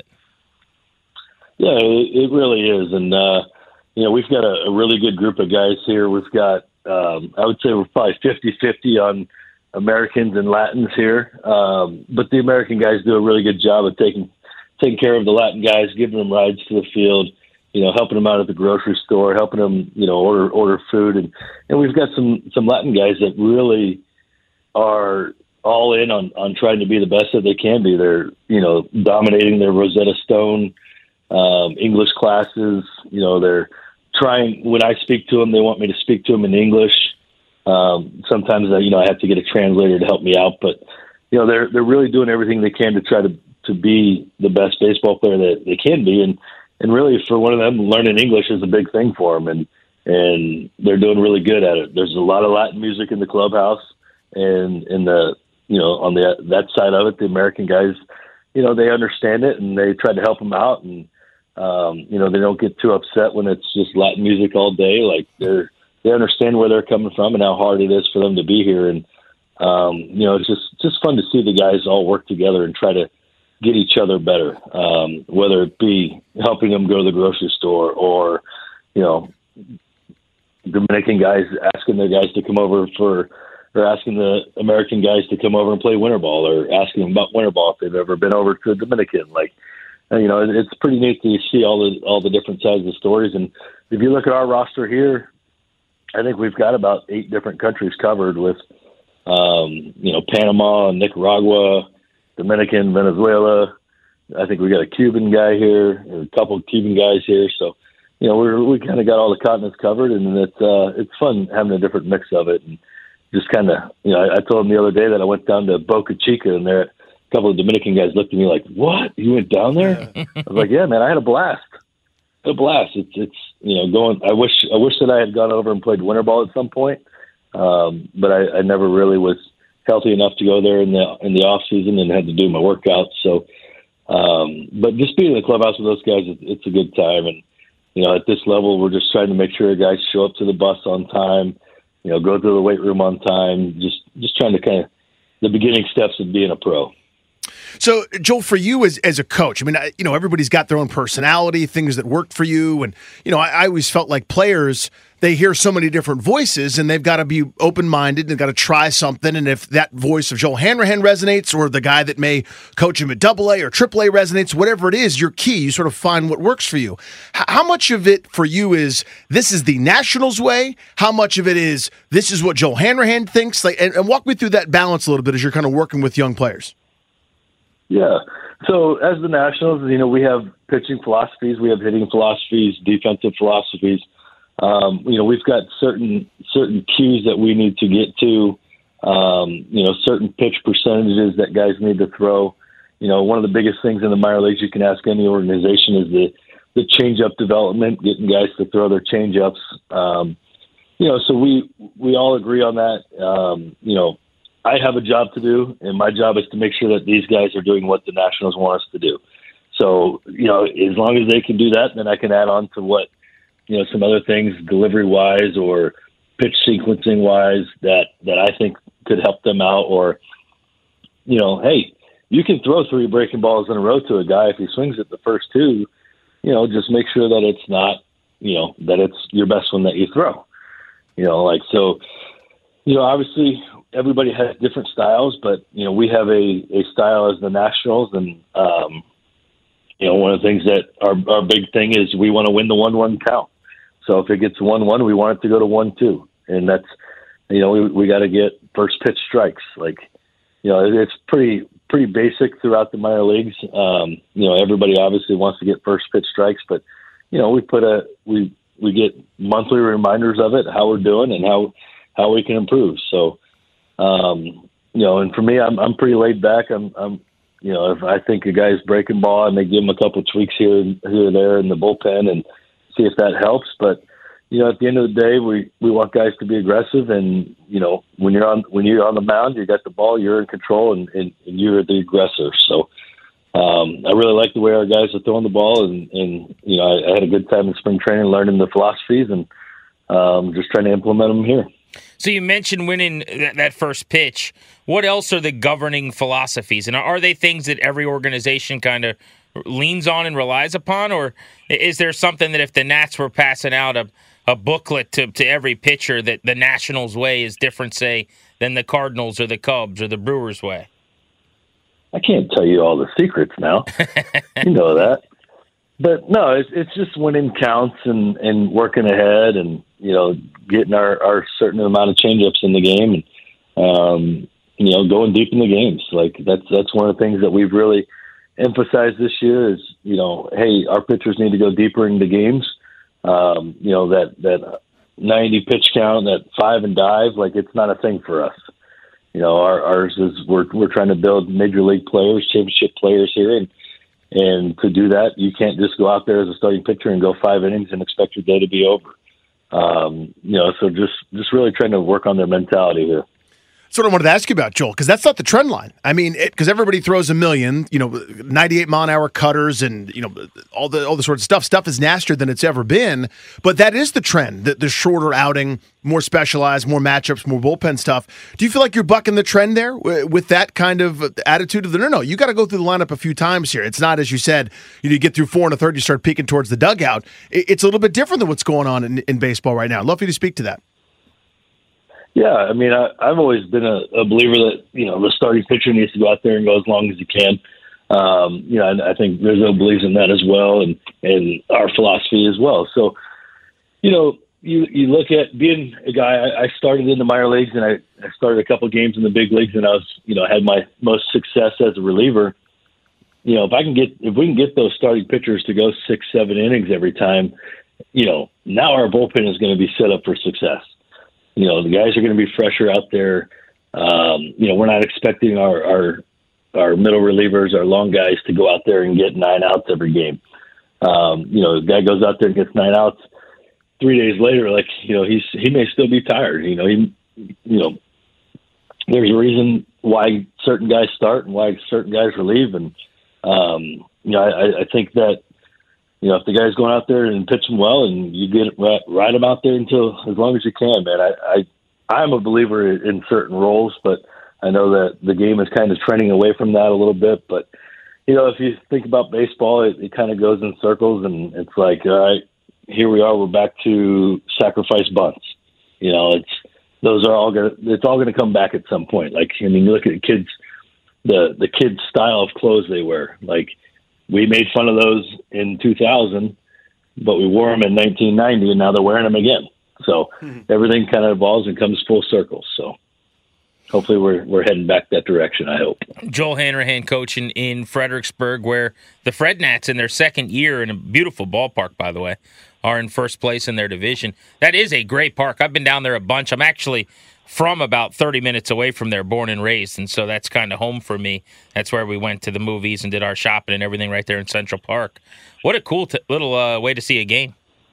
Yeah, it really is. And, uh, you know, we've got a, a really good group of guys here. We've got, um, I would say we're probably fifty-fifty on Americans and Latins here. Um, but the American guys do a really good job of taking taking care of the Latin guys, giving them rides to the field, you know, helping them out at the grocery store, helping them, you know, order order food. And, and we've got some, some Latin guys that really are all in on, on trying to be the best that they can be. They're, you know, dominating their Rosetta Stone um, English classes. You know, they're trying, when I speak to them, they want me to speak to them in English. Um, sometimes, uh, you know, I have to get a translator to help me out, but, you know, they're, they're really doing everything they can to try to, to be the best baseball player that they can be. And, and really for one of them, learning English is a big thing for them. And, and they're doing really good at it. There's a lot of Latin music in the clubhouse, and in the, you know, on the, that side of it, the American guys, you know, they understand it and they try to help them out. And, um, you know, they don't get too upset when it's just Latin music all day. Like they're, they understand where they're coming from and how hard it is for them to be here. And, um, you know, it's just, just fun to see the guys all work together and try to get each other better, um, whether it be helping them go to the grocery store or, you know, Dominican guys asking their guys to come over for, or asking the American guys to come over and play winter ball, or asking them about winter ball if they've ever been over to the Dominican. Like, you know, it's pretty neat to see all the, all the different sides of the stories. And if you look at our roster here, I think we've got about eight different countries covered with, um, you know, Panama, Nicaragua, Dominican, Venezuela. I think we got a Cuban guy here, or a couple of Cuban guys here. So, you know, we're, we kind of got all the continents covered, and it's, uh, it's fun having a different mix of it. And just kind of, you know, I, I told him the other day that I went down to Boca Chica, and there, a couple of Dominican guys looked at me like, "What? You went down there?" I was like, "Yeah, man, I had a blast. I had a blast. It's, it's, you know, going. I wish, I wish that I had gone over and played winter ball at some point, um, but I, I never really was healthy enough to go there in the in the off season and had to do my workouts. So, um, but just being in the clubhouse with those guys, it's, it's a good time. And you know, at this level, we're just trying to make sure guys show up to the bus on time. You know, go to the weight room on time, just just trying to kind of the beginning steps of being a pro. So, Joel, for you as as a coach, I mean, I, you know, everybody's got their own personality, things that work for you. And, you know, I, I always felt like players, they hear so many different voices and they've got to be open-minded and they've got to try something. And if that voice of Joel Hanrahan resonates, or the guy that may coach him at double A or triple A resonates, whatever it is, you're key. You sort of find what works for you. H- how much of it for you is this is the Nationals way? How much of it is this is what Joel Hanrahan thinks? Like, and, and walk me through that balance a little bit as you're kind of working with young players. Yeah. So as the Nationals, you know, we have pitching philosophies, we have hitting philosophies, defensive philosophies. Um, you know, we've got certain certain cues that we need to get to, um, you know, certain pitch percentages that guys need to throw. You know, one of the biggest things in the minor leagues you can ask any organization is the, the change-up development, getting guys to throw their change-ups. Um, you know, so we, we all agree on that. Um, you know, I have a job to do, and my job is to make sure that these guys are doing what the Nationals want us to do. So, you know, as long as they can do that, then I can add on to what, you know, some other things delivery-wise or pitch sequencing-wise that, that I think could help them out. Or, you know, hey, you can throw three breaking balls in a row to a guy if he swings at the first two. You know, just make sure that it's not, you know, that it's your best one that you throw. You know, like, so, you know, obviously – everybody has different styles, but, you know, we have a, a style as the Nationals. And, um, you know, one of the things that our, our big thing is we want to win the one one count. So if it gets one one, we want it to go to one two. And that's, you know, we, we got to get first pitch strikes. Like, you know, it's pretty, pretty basic throughout the minor leagues. Um, you know, everybody obviously wants to get first pitch strikes, but, you know, we put a, we, we get monthly reminders of it, how we're doing and how how we can improve. So, um, you know, and for me, I'm I'm pretty laid back. I'm, I'm you know, if I think a guy's breaking ball and they give him a couple of tweaks here here or there in the bullpen and see if that helps. But you know, at the end of the day, we, we want guys to be aggressive, and you know, when you're on when you're on the mound, you got the ball, you're in control, and, and, and you're the aggressor. So. Um, I really like the way our guys are throwing the ball, and, and you know, I, I had a good time in spring training learning the philosophies and um, just trying to implement them here. So you mentioned winning that, that first pitch. What else are the governing philosophies, and are they things that every organization kind of leans on and relies upon, or is there something that if the Nats were passing out a, a booklet to, to every pitcher that the Nationals way is different, say, than the Cardinals or the Cubs or the Brewers way? I can't tell you all the secrets now. You know that. But, no, it's, it's just winning counts and, and working ahead and, you know, getting our, our certain amount of changeups in the game and, um, you know, going deep in the games. Like, that's that's one of the things that we've really emphasized this year is, you know, hey, our pitchers need to go deeper into games. Um, you know, that, that ninety pitch count, that five and dive, like, it's not a thing for us. You know, our, ours is we're we're trying to build major league players, championship players here, and and to do that, you can't just go out there as a starting pitcher and go five innings and expect your day to be over. Um, you know, so just just really trying to work on their mentality here. That's what I wanted to ask you about, Joel, because that's not the trend line. I mean, because everybody throws a million, you know, ninety-eight mile an hour cutters and, you know, all the all the sort of stuff. Stuff is nastier than it's ever been. But that is the trend, the, the shorter outing, more specialized, more matchups, more bullpen stuff. Do you feel like you're bucking the trend there with that kind of attitude of the, no, no, you got to go through the lineup a few times here. It's not, as you said, you, know, you get through four and a third, you start peeking towards the dugout. It's a little bit different than what's going on in, in baseball right now. I'd love for you to speak to that. Yeah, I mean, I, I've always been a, a believer that, you know, the starting pitcher needs to go out there and go as long as he can. Um, you know, and I think Rizzo believes in that as well, and, and our philosophy as well. So, you know, you, you look at being a guy, I, I started in the minor leagues, and I, I started a couple of games in the big leagues, and I was, you know, had my most success as a reliever. You know, if I can get, if we can get those starting pitchers to go six, seven innings every time, you know, now our bullpen is going to be set up for success. You know, the guys are going to be fresher out there. Um, you know, we're not expecting our, our our middle relievers, our long guys, to go out there and get nine outs every game. Um, you know, the guy goes out there and gets nine outs. Three days later, like, you know, he's he may still be tired. You know, he, you know, there's a reason why certain guys start and why certain guys relieve. And, um, you know, I, I think that, you know, if the guy's going out there and pitching well, and you get right, ride him out there until as long as you can, man. I, I I'm a believer in certain roles, but I know that the game is kind of trending away from that a little bit. But you know, if you think about baseball, it, it kind of goes in circles, and it's like, all right, here we are, we're back to sacrifice bunts. You know, it's those are all gonna it's all gonna come back at some point. Like, I mean, you look at the kids, the the kids' style of clothes they wear, like. We made fun of those in two thousand, but we wore them in nineteen ninety, and now they're wearing them again. So mm-hmm. everything kind of evolves and comes full circle. So hopefully we're we're heading back that direction, I hope. Joel Hanrahan coaching in Fredericksburg, where the Fred Nats in their second year, in a beautiful ballpark, by the way, are in first place in their division. That is a great park. I've been down there a bunch. I'm actually from about thirty minutes away from there, born and raised, and so that's kind of home for me. That's where we went to the movies and did our shopping and everything right there in Central Park. What a cool t- little uh, way to see a game.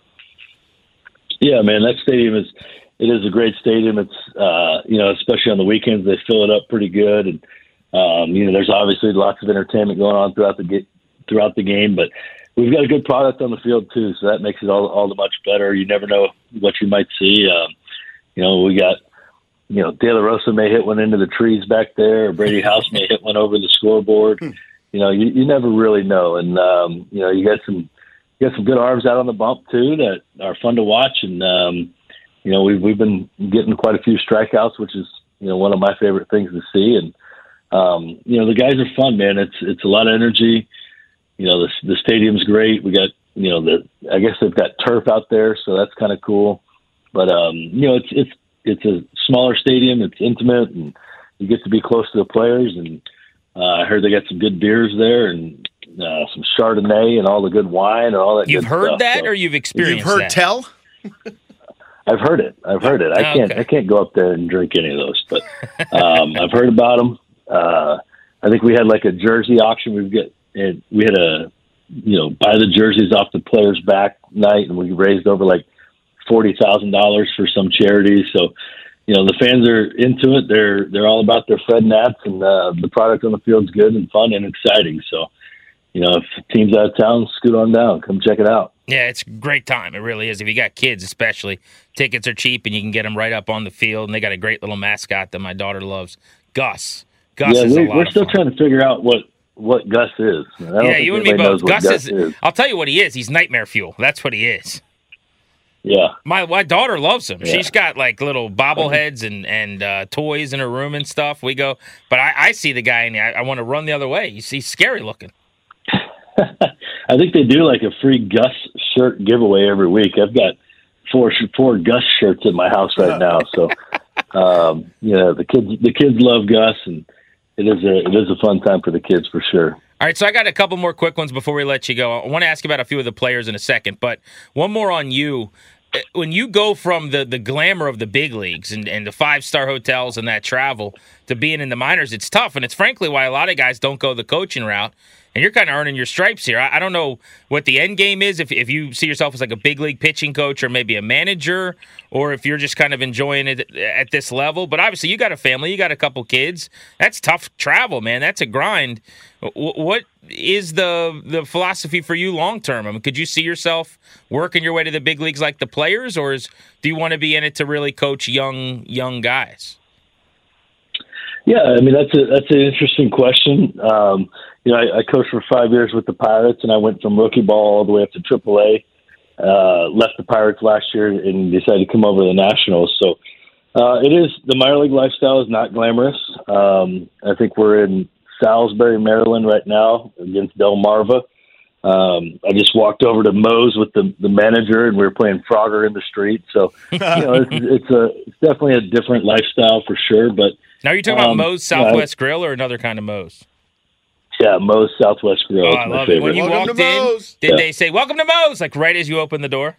Yeah, man, that stadium is it is a great stadium. It's uh, you know, especially on the weekends, they fill it up pretty good, and um, you know, there's obviously lots of entertainment going on throughout the ga- throughout the game, but we've got a good product on the field too, so that makes it all all the much better. You never know what you might see. Um, you know, we got. You know, De La Rosa may hit one into the trees back there, or Brady House may hit one over the scoreboard. Hmm. You know, you, you never really know. And, um, you know, you got some you got some good arms out on the bump, too, that are fun to watch. And, um, you know, we've, we've been getting quite a few strikeouts, which is, you know, one of my favorite things to see. And, um, you know, the guys are fun, man. It's it's a lot of energy. You know, the, the stadium's great. We got, you know, the I guess they've got turf out there, so that's kind of cool. But, um, you know, it's it's, It's a smaller stadium. It's intimate, and you get to be close to the players. And uh, I heard they got some good beers there, and uh, some Chardonnay, and all the good wine, and all that. You've good heard stuff. that, so, or you've experienced You've heard that? tell? I've heard it. I've heard it. I can't. Okay. I can't go up there and drink any of those, but um, I've heard about them. Uh, I think we had like a jersey auction. We get and we had a you know buy the jerseys off the players' back night, and we raised over like forty thousand dollars for some charity. So, you know, the fans are into it. They're they're all about their Fred Nats, and uh, the product on the field's good and fun and exciting. So, you know, if team's out of town, scoot on down, come check it out. Yeah, it's a great time. It really is. If you got kids, especially, tickets are cheap and you can get them right up on the field. And they got a great little mascot that my daughter loves, Gus. Gus yeah, is we, a lot we're of still fun. trying to figure out what, what Gus is. I don't Yeah, think you and me anybody both. knows what Gus, is, is. I'll tell you what he is. He's nightmare fuel. That's what he is. Yeah. My my daughter loves him. Yeah. She's got like little bobbleheads and and uh, toys in her room and stuff. We go, but I, I see the guy and I, I want to run the other way. He's, he's scary looking. I think they do like a free Gus shirt giveaway every week. I've got four four Gus shirts in my house right now. So, um, yeah, the kids the kids love Gus, and it is a it is a fun time for the kids for sure. All right, so I got a couple more quick ones before we let you go. I want to ask you about a few of the players in a second, but one more on you. When you go from the, the glamour of the big leagues and, and the five-star hotels and that travel to being in the minors, it's tough, and it's frankly why a lot of guys don't go the coaching route, and you're kind of earning your stripes here. I, I don't know what the end game is, if, if you see yourself as like a big league pitching coach or maybe a manager, or if you're just kind of enjoying it at this level, but obviously you got a family, you got a couple kids. That's tough travel, man. That's a grind. What is the the philosophy for you long term? I mean, could you see yourself working your way to the big leagues like the players, or is, do you want to be in it to really coach young young guys? Yeah, I mean that's a that's an interesting question. Um, you know, I, I coached for five years with the Pirates, and I went from rookie ball all the way up to triple A. Uh, left the Pirates last year and decided to come over to the Nationals. So uh, it is the minor league lifestyle is not glamorous. Um, I think we're in Salisbury, Maryland right now against Delmarva. Um, I just walked over to Moe's with the, the manager, and we were playing Frogger in the street. So, you know, it's, it's a it's definitely a different lifestyle for sure. But now you're talking um, about Moe's Southwest yeah, Grill or another kind of Moe's? Yeah, Moe's Southwest Grill. Oh, is I my love favorite. it. When you Welcome walked to in, Moe's. did Yeah. they say "Welcome to Moe's" like right as you opened the door?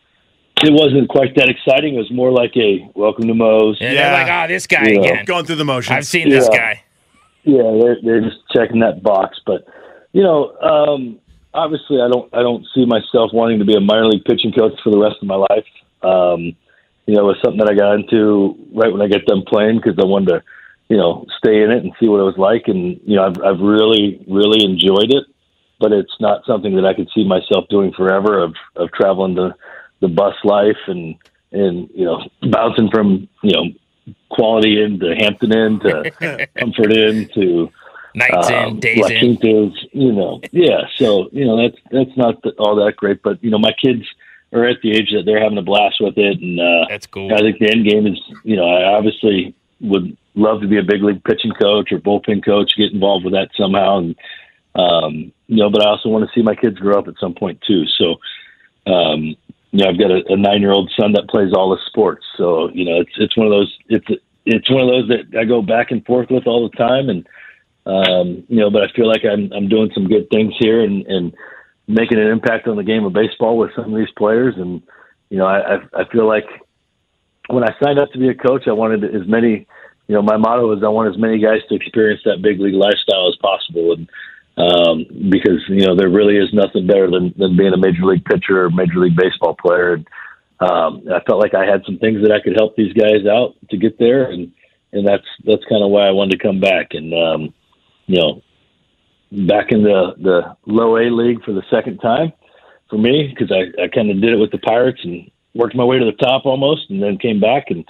It wasn't quite that exciting. It was more like a welcome to Moe's. And Yeah. they're like, "Ah, this guy Yeah. again." Going through the motions. I've seen this Yeah. guy. Yeah, they're, they're just checking that box. But you know, um, obviously, I don't I don't see myself wanting to be a minor league pitching coach for the rest of my life. Um, you know, it was something that I got into right when I got done playing because I wanted to, you know, stay in it and see what it was like. And you know, I've I've really really enjoyed it. But it's not something that I could see myself doing forever. Of of traveling the the bus life and and you know bouncing from you know Quality Inn to Hampton Inn to Comfort Inn to Nights in, um, days La in. Quintas, you know, yeah. So you know that's that's not th- all that great, but you know my kids are at the age that they're having a blast with it, and uh, That's cool. I think the end game is, you know, I obviously would love to be a big league pitching coach or bullpen coach, get involved with that somehow, and um, you know, but I also want to see my kids grow up at some point too. So, um, you know, I've got a, a nine-year-old son that plays all the sports, so you know, it's it's one of those it's it's one of those that I go back and forth with all the time, and um, you know, but I feel like I'm I'm doing some good things here and, and making an impact on the game of baseball with some of these players, and you know, I I, I feel like when I signed up to be a coach, I wanted as many. You know, my motto is I want as many guys to experience that big league lifestyle as possible, and um, because you know there really is nothing better than, than being a major league pitcher or major league baseball player. And um, I felt like I had some things that I could help these guys out to get there, and and that's that's kind of why I wanted to come back. And um, you know, back in the the low A league for the second time for me, because I, I kind of did it with the Pirates and worked my way to the top almost, and then came back. And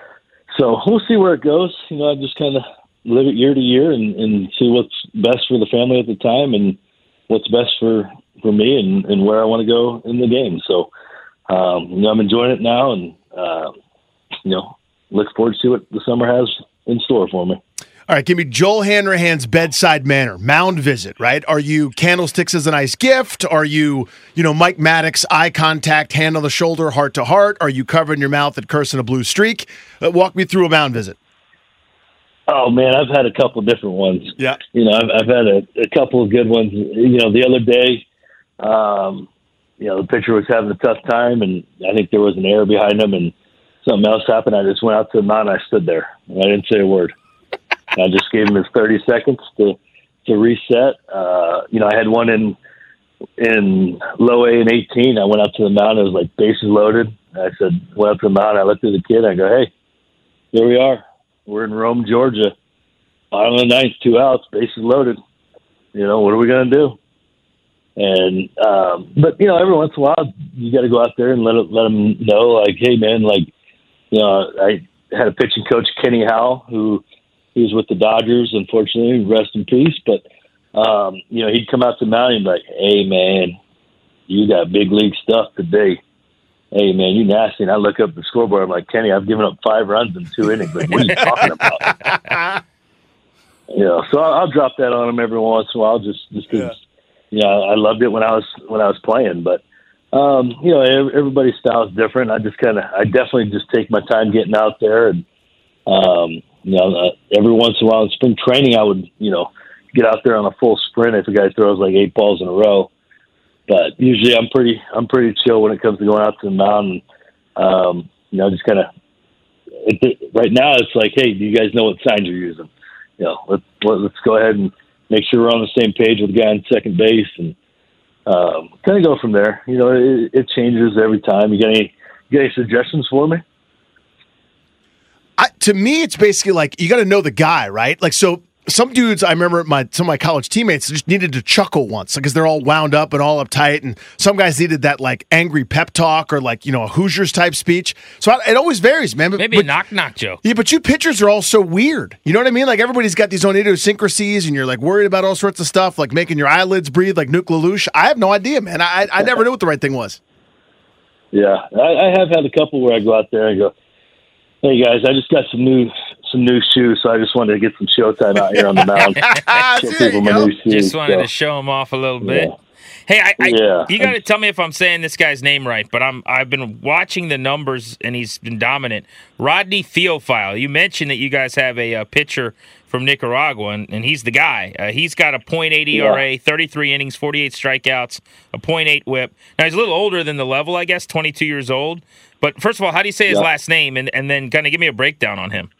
so we'll see where it goes. You know, I just kind of live it year to year and, and see what's best for the family at the time and what's best for, for me and, and where I want to go in the game. So, um, you know, I'm enjoying it now, and, uh, you know, look forward to see what the summer has in store for me. All right, give me Joel Hanrahan's bedside manner, mound visit, right? Are you candlesticks as a nice gift? Are you, you know, Mike Maddox, eye contact, hand on the shoulder, heart to heart? Are you covering your mouth and cursing a blue streak? Uh, walk me through a mound visit. Oh, man, I've had a couple different ones. Yeah. You know, I've, I've had a, a couple of good ones. You know, the other day, um, you know, the pitcher was having a tough time, and I think there was an error behind him, and something else happened. I just went out to the mound and I stood there. And I didn't say a word. I just gave him his thirty seconds to to reset. Uh, you know, I had one in in low A in eighteen. I went out to the mound. It was like bases loaded. I said, went up to the mound. I looked at the kid. I go, hey, here we are. We're in Rome, Georgia. Bottom of the ninth, two outs, bases loaded. You know, what are we going to do? And, um, but, you know, every once in a while, you got to go out there and let it, let them know, like, hey, man, like, you know, I had a pitching coach, Kenny Howell, who he was with the Dodgers, unfortunately, rest in peace. But, um, you know, he'd come out to the mound and be like, hey, man, you got big league stuff today. Hey, man, you nasty. And I look up the scoreboard. I'm like, Kenny, I've given up five runs in two innings. Like, what are you talking about? You know, so I'll, I'll drop that on him every once in a while, just just because, yeah. you know, I loved it when I was when I was playing. But um, you know, everybody's style is different. I just kind of, I definitely just take my time getting out there, and um, you know, uh, every once in a while in spring training, I would, you know, get out there on a full sprint if a guy throws like eight balls in a row. But usually, I'm pretty, I'm pretty chill when it comes to going out to the mound. And, um, you know, just kind of right now, it's like, hey, do you guys know what signs you're using? You know, let's let's go ahead and make sure we're on the same page with the guy on second base, and um, kind of go from there. You know, it, it changes every time. You got any you got any suggestions for me? I, to me, it's basically like you got to know the guy, right? Like, so some dudes, I remember my some of my college teammates just needed to chuckle once because they're all wound up and all uptight, and some guys needed that like angry pep talk or like, you know, a Hoosiers type speech. So I, it always varies, man. But, Maybe but, a knock knock joke. Yeah, but you pitchers are all so weird. You know what I mean? Like everybody's got these own idiosyncrasies, and you're like worried about all sorts of stuff, like making your eyelids breathe like Nuke LaLoosh. I have no idea, man. I I never knew what the right thing was. Yeah, I, I have had a couple where I go out there and go, hey guys, I just got some new some new shoes, so I just wanted to get some showtime out here on the mound. Show people my new shoes, just wanted so. to show them off a little bit. Yeah. Hey, I, I yeah. you got to tell me if I'm saying this guy's name right, but I'm I've been watching the numbers and he's been dominant. Rodney Theophile. You mentioned that you guys have a, a pitcher from Nicaragua, and, and he's the guy. Uh, he's got a point eight E R A, yeah. thirty-three innings, forty-eight strikeouts, a point eight whip. Now he's a little older than the level, I guess, twenty-two years old. But first of all, how do you say his yeah. last name, and, and then kind of give me a breakdown on him?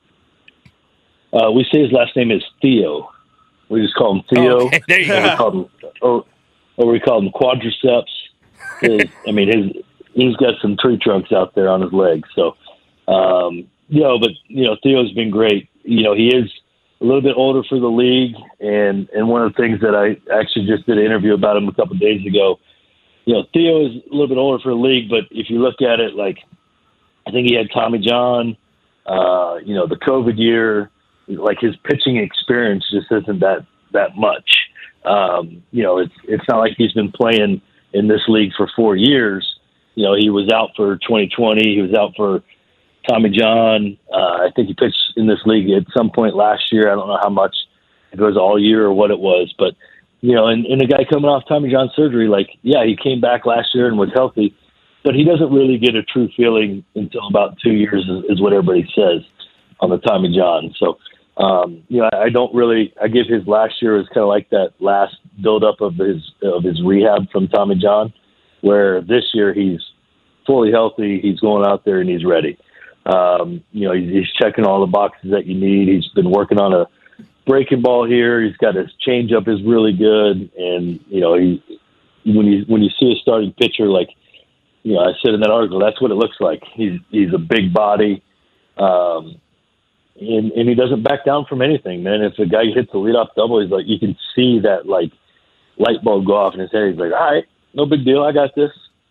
Uh, we say his last name is Theo. We just call him Theo. Oh, okay. There you go. We call him, or, or we call him quadriceps. His, I mean, his he's got some tree trunks out there on his legs. So, um, you know, but you know, Theo's been great. You know, he is a little bit older for the league, and and one of the things that I actually just did an interview about him a couple of days ago. You know, Theo is a little bit older for the league, but if you look at it, like I think he had Tommy John. Uh, you know, the COVID year. Like his pitching experience just isn't that that much. Um, you know, it's it's not like he's been playing in this league for four years. You know, he was out for twenty twenty. He was out for Tommy John. Uh, I think he pitched in this league at some point last year. I don't know how much, if it was all year or what it was. But, you know, and, and the guy coming off Tommy John surgery, like, yeah, he came back last year and was healthy, but he doesn't really get a true feeling until about two years is, is what everybody says on the Tommy John. So, Um, you know, I don't really. I give his last year as kind of like that last buildup of his of his rehab from Tommy John, where this year he's fully healthy. He's going out there and he's ready. Um, you know, he's, he's checking all the boxes that you need. He's been working on a breaking ball here. He's got his changeup is really good, and you know, he when you when you see a starting pitcher, like you know, I said in that article, that's what it looks like. He's he's a big body. Um, And, and he doesn't back down from anything, man. If a guy hits a leadoff double, he's like, you can see that like light bulb go off in his head. He's like, all right, no big deal, I got this.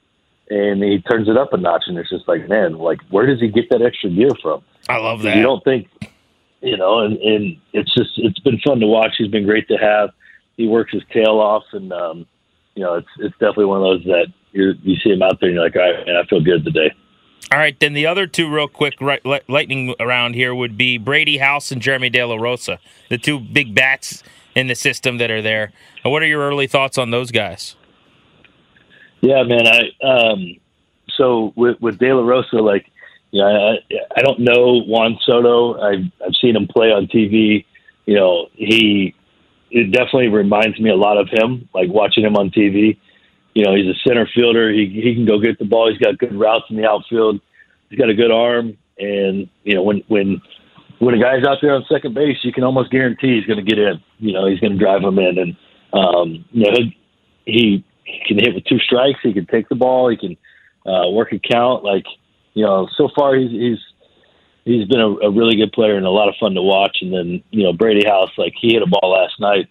And he turns it up a notch, and it's just like, man, like where does he get that extra gear from? I love that. You don't think, you know, and, and it's just it's been fun to watch. He's been great to have. He works his tail off, and um, you know, it's it's definitely one of those that you you see him out there, and you're like, all right, man, I feel good today. All right, then the other two real quick right, lightning around here would be Brady House and Jeremy De La Rosa, the two big bats in the system that are there. And what are your early thoughts on those guys? Yeah, man. I um, so with, with De La Rosa, like, you know, I, I don't know Juan Soto. I've I've seen him play on T V. You know, he it definitely reminds me a lot of him, like watching him on T V. you know, he's a center fielder. He he can go get the ball. He's got good routes in the outfield. He's got a good arm. And, you know, when when when a guy's out there on second base, you can almost guarantee he's going to get in. You know, he's going to drive them in. And, um, you know, he, he can hit with two strikes. He can take the ball. He can uh, work a count. Like, you know, so far he's he's he's been a, a really good player and a lot of fun to watch. And then, you know, Brady House, like, he hit a ball last night.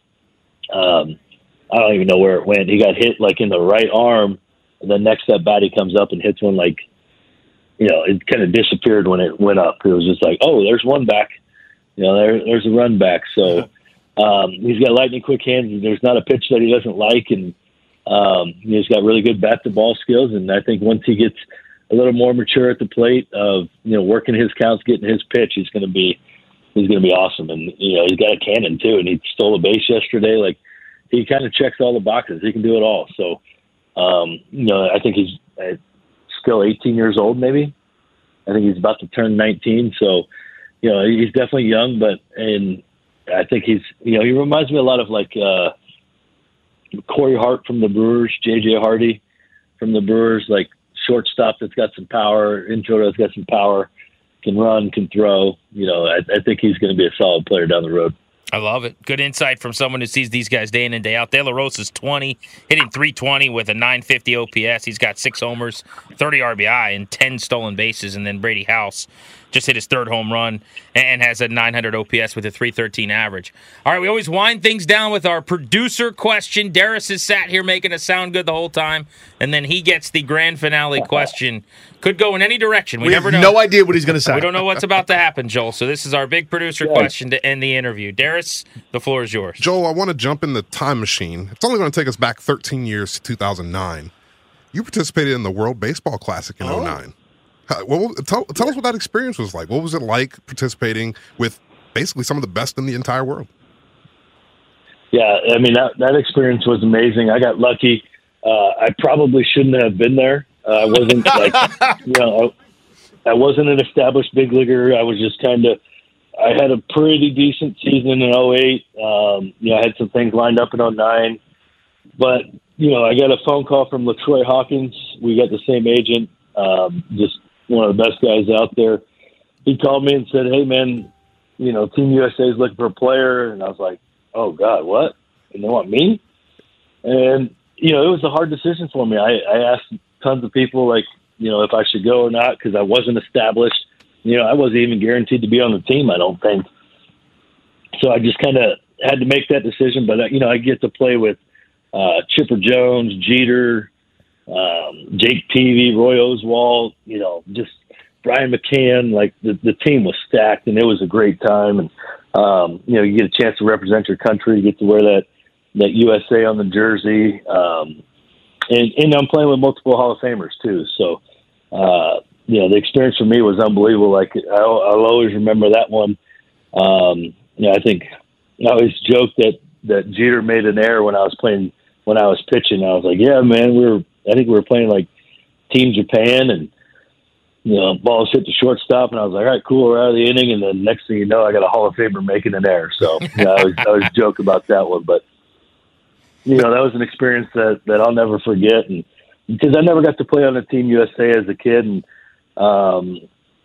Um, I don't even know where it went. He got hit, like, in the right arm. And then next at bat, he comes up and hits one, like, you know, it kind of disappeared when it went up. It was just like, oh, there's one back. You know, there, there's a run back. So um, he's got lightning quick hands. And there's not a pitch that he doesn't like. And um, he's got really good bat-to-ball skills. And I think once he gets a little more mature at the plate of, you know, working his counts, getting his pitch, he's going to be he's going to be awesome. And, you know, he's got a cannon, too. And he stole a base yesterday. Like, he kind of checks all the boxes. He can do it all. So, um, you know, I think he's uh, still eighteen years old, maybe. I think he's about to turn nineteen. So, you know, he's definitely young, but, and I think he's, you know, he reminds me a lot of like uh, Corey Hart from the Brewers, J J Hardy from the Brewers, like shortstop that's got some power, infielder that's got some power, can run, can throw. You know, I, I think he's going to be a solid player down the road. I love it. Good insight from someone who sees these guys day in and day out. De La Rosa's twenty, hitting three twenty with a nine fifty O P S. He's got six homers, thirty R B I, and ten stolen bases. And then Brady House just hit his third home run and has a nine hundred O P S with a three thirteen average. All right, we always wind things down with our producer question. Darius has sat here making us sound good the whole time, and then he gets the grand finale question. Could go in any direction. We, we never have know. no idea what he's going to say. We don't know what's about to happen, Joel. So this is our big producer Yeah. question to end the interview. Darius, the floor is yours. Joel, I want to jump in the time machine. It's only going to take us back thirteen years to two thousand nine. You participated in the World Baseball Classic in oh nine. How, well, tell, tell us what that experience was like. What was it like participating with basically some of the best in the entire world? Yeah, I mean, that, that experience was amazing. I got lucky. Uh, I probably shouldn't have been there. Uh, I wasn't like, you know, I, I wasn't an established big leaguer. I was just kind of, I had a pretty decent season in oh eight. Um, you know, I had some things lined up in oh nine. But, you know, I got a phone call from LaTroy Hawkins. We got the same agent, um, just one of the best guys out there. He called me and said, hey, man, you know, Team U S A is looking for a player. And I was like, oh, God, what? And they want me? And, you know, it was a hard decision for me. I, I asked tons of people, like, you know, if I should go or not, because I wasn't established. You know, I wasn't even guaranteed to be on the team, I don't think. So I just kind of had to make that decision. But, you know, I get to play with uh, Chipper Jones, Jeter, um, Jake Peavy, Roy Oswalt, you know, just Brian McCann. Like, the, the team was stacked, and it was a great time. And, um, you know, you get a chance to represent your country. You get to wear that, that U S A on the jersey. Um, and, and I'm playing with multiple Hall of Famers, too. So, uh, you know, the experience for me was unbelievable. Like, I, I'll always remember that one. Um, you know, I think I always joke that, that Jeter made an error when I was playing, when I was pitching. I was like, yeah, man, we were, I think we were playing like Team Japan, and, you know, balls hit the shortstop, and I was like, all right, cool, we're out of the inning. And then next thing you know, I got a Hall of Famer making an error. So, you know, I was, I always joke about that one, but, you know, that was an experience that, that I'll never forget. And because I never got to play on a Team U S A as a kid, and um,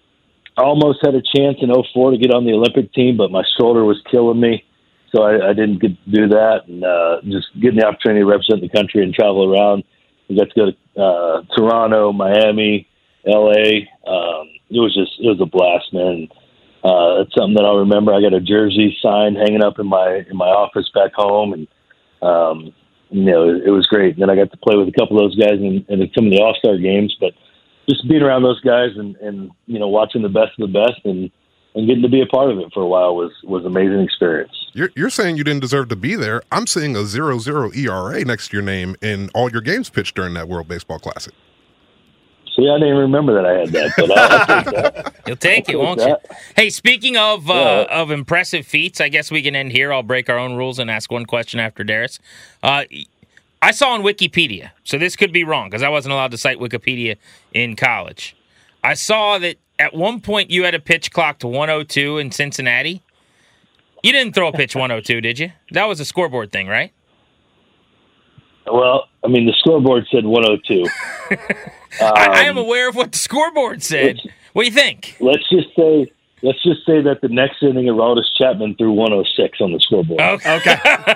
I almost had a chance in oh four to get on the Olympic team, but my shoulder was killing me, so I, I didn't get to do that. And uh, just getting the opportunity to represent the country and travel around. We got to go to uh, Toronto, Miami, L A. Um, it was just, it was a blast, man. Uh, it's something that I'll remember. I got a jersey signed hanging up in my in my office back home, and um, you know, it, it was great. And then I got to play with a couple of those guys in, in some of the All-Star games, but just being around those guys and, and you know, watching the best of the best and, and getting to be a part of it for a while was was an amazing experience. You're, you're saying you didn't deserve to be there. I'm seeing a zero zero E R A next to your name in all your games pitched during that World Baseball Classic. See, I didn't even remember that I had that, but I'll, I'll take that. You'll take I'll it, won't that. you? Hey, speaking of uh, Yeah. of impressive feats, I guess we can end here. I'll break our own rules and ask one question after Darius. Uh, I saw on Wikipedia, so this could be wrong because I wasn't allowed to cite Wikipedia in college. I saw that at one point you had a pitch clock to one oh two in Cincinnati. You didn't throw a pitch one oh two, did you? That was a scoreboard thing, right? Well, I mean, the scoreboard said one oh two. um, I, I am aware of what the scoreboard said. What do you think? Let's just say, let's just say that the next inning, Aroldis Chapman threw one oh six on the scoreboard. Okay. okay.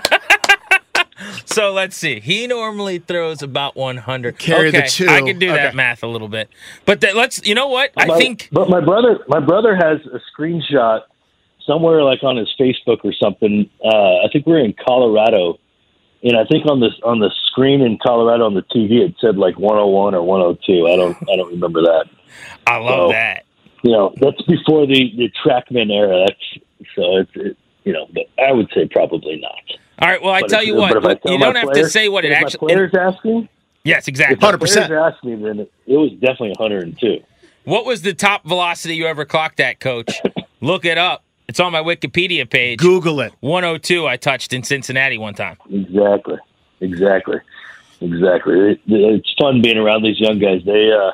So let's see. He normally throws about one hundred. Carry okay. the two. I can do okay. that math a little bit. But that, let's. You know what? I my, think. But my brother, my brother has a screenshot somewhere, like on his Facebook or something. Uh, I think we're in Colorado. And I think on this on the screen in Colorado on the T V, it said like one oh one or one oh two. I don't I don't remember that. I love so, that. You know, that's before the, the TrackMan era. That's so it's it, you know, but I would say probably not. All right. Well, I but tell if, you what, tell you don't have players, to say what it if actually. My players it, asking. Yes, exactly. If my players ask me, then it, it was definitely one oh two. What was the top velocity you ever clocked at, Coach? Look it up. It's on my Wikipedia page. Google it. one oh two I touched in Cincinnati one time. Exactly. Exactly. Exactly. It, it's fun being around these young guys. They, uh,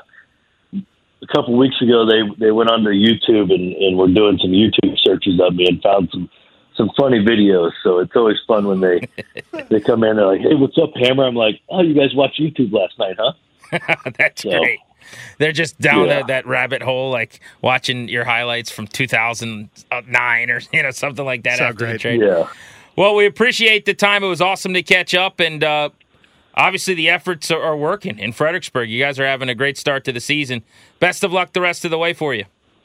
a couple weeks ago, they, they went onto YouTube and, and were doing some YouTube searches of me and found some, some funny videos. So it's always fun when they, they come in and they're like, hey, what's up, Hammer? I'm like, oh, you guys watched YouTube last night, huh? That's so, great. They're just down yeah. that, that rabbit hole, like watching your highlights from two thousand nine or you know something like that so after great. the trade. Yeah. Well, we appreciate the time. It was awesome to catch up, and uh, obviously the efforts are, are working in Fredericksburg. You guys are having a great start to the season. Best of luck the rest of the way for you.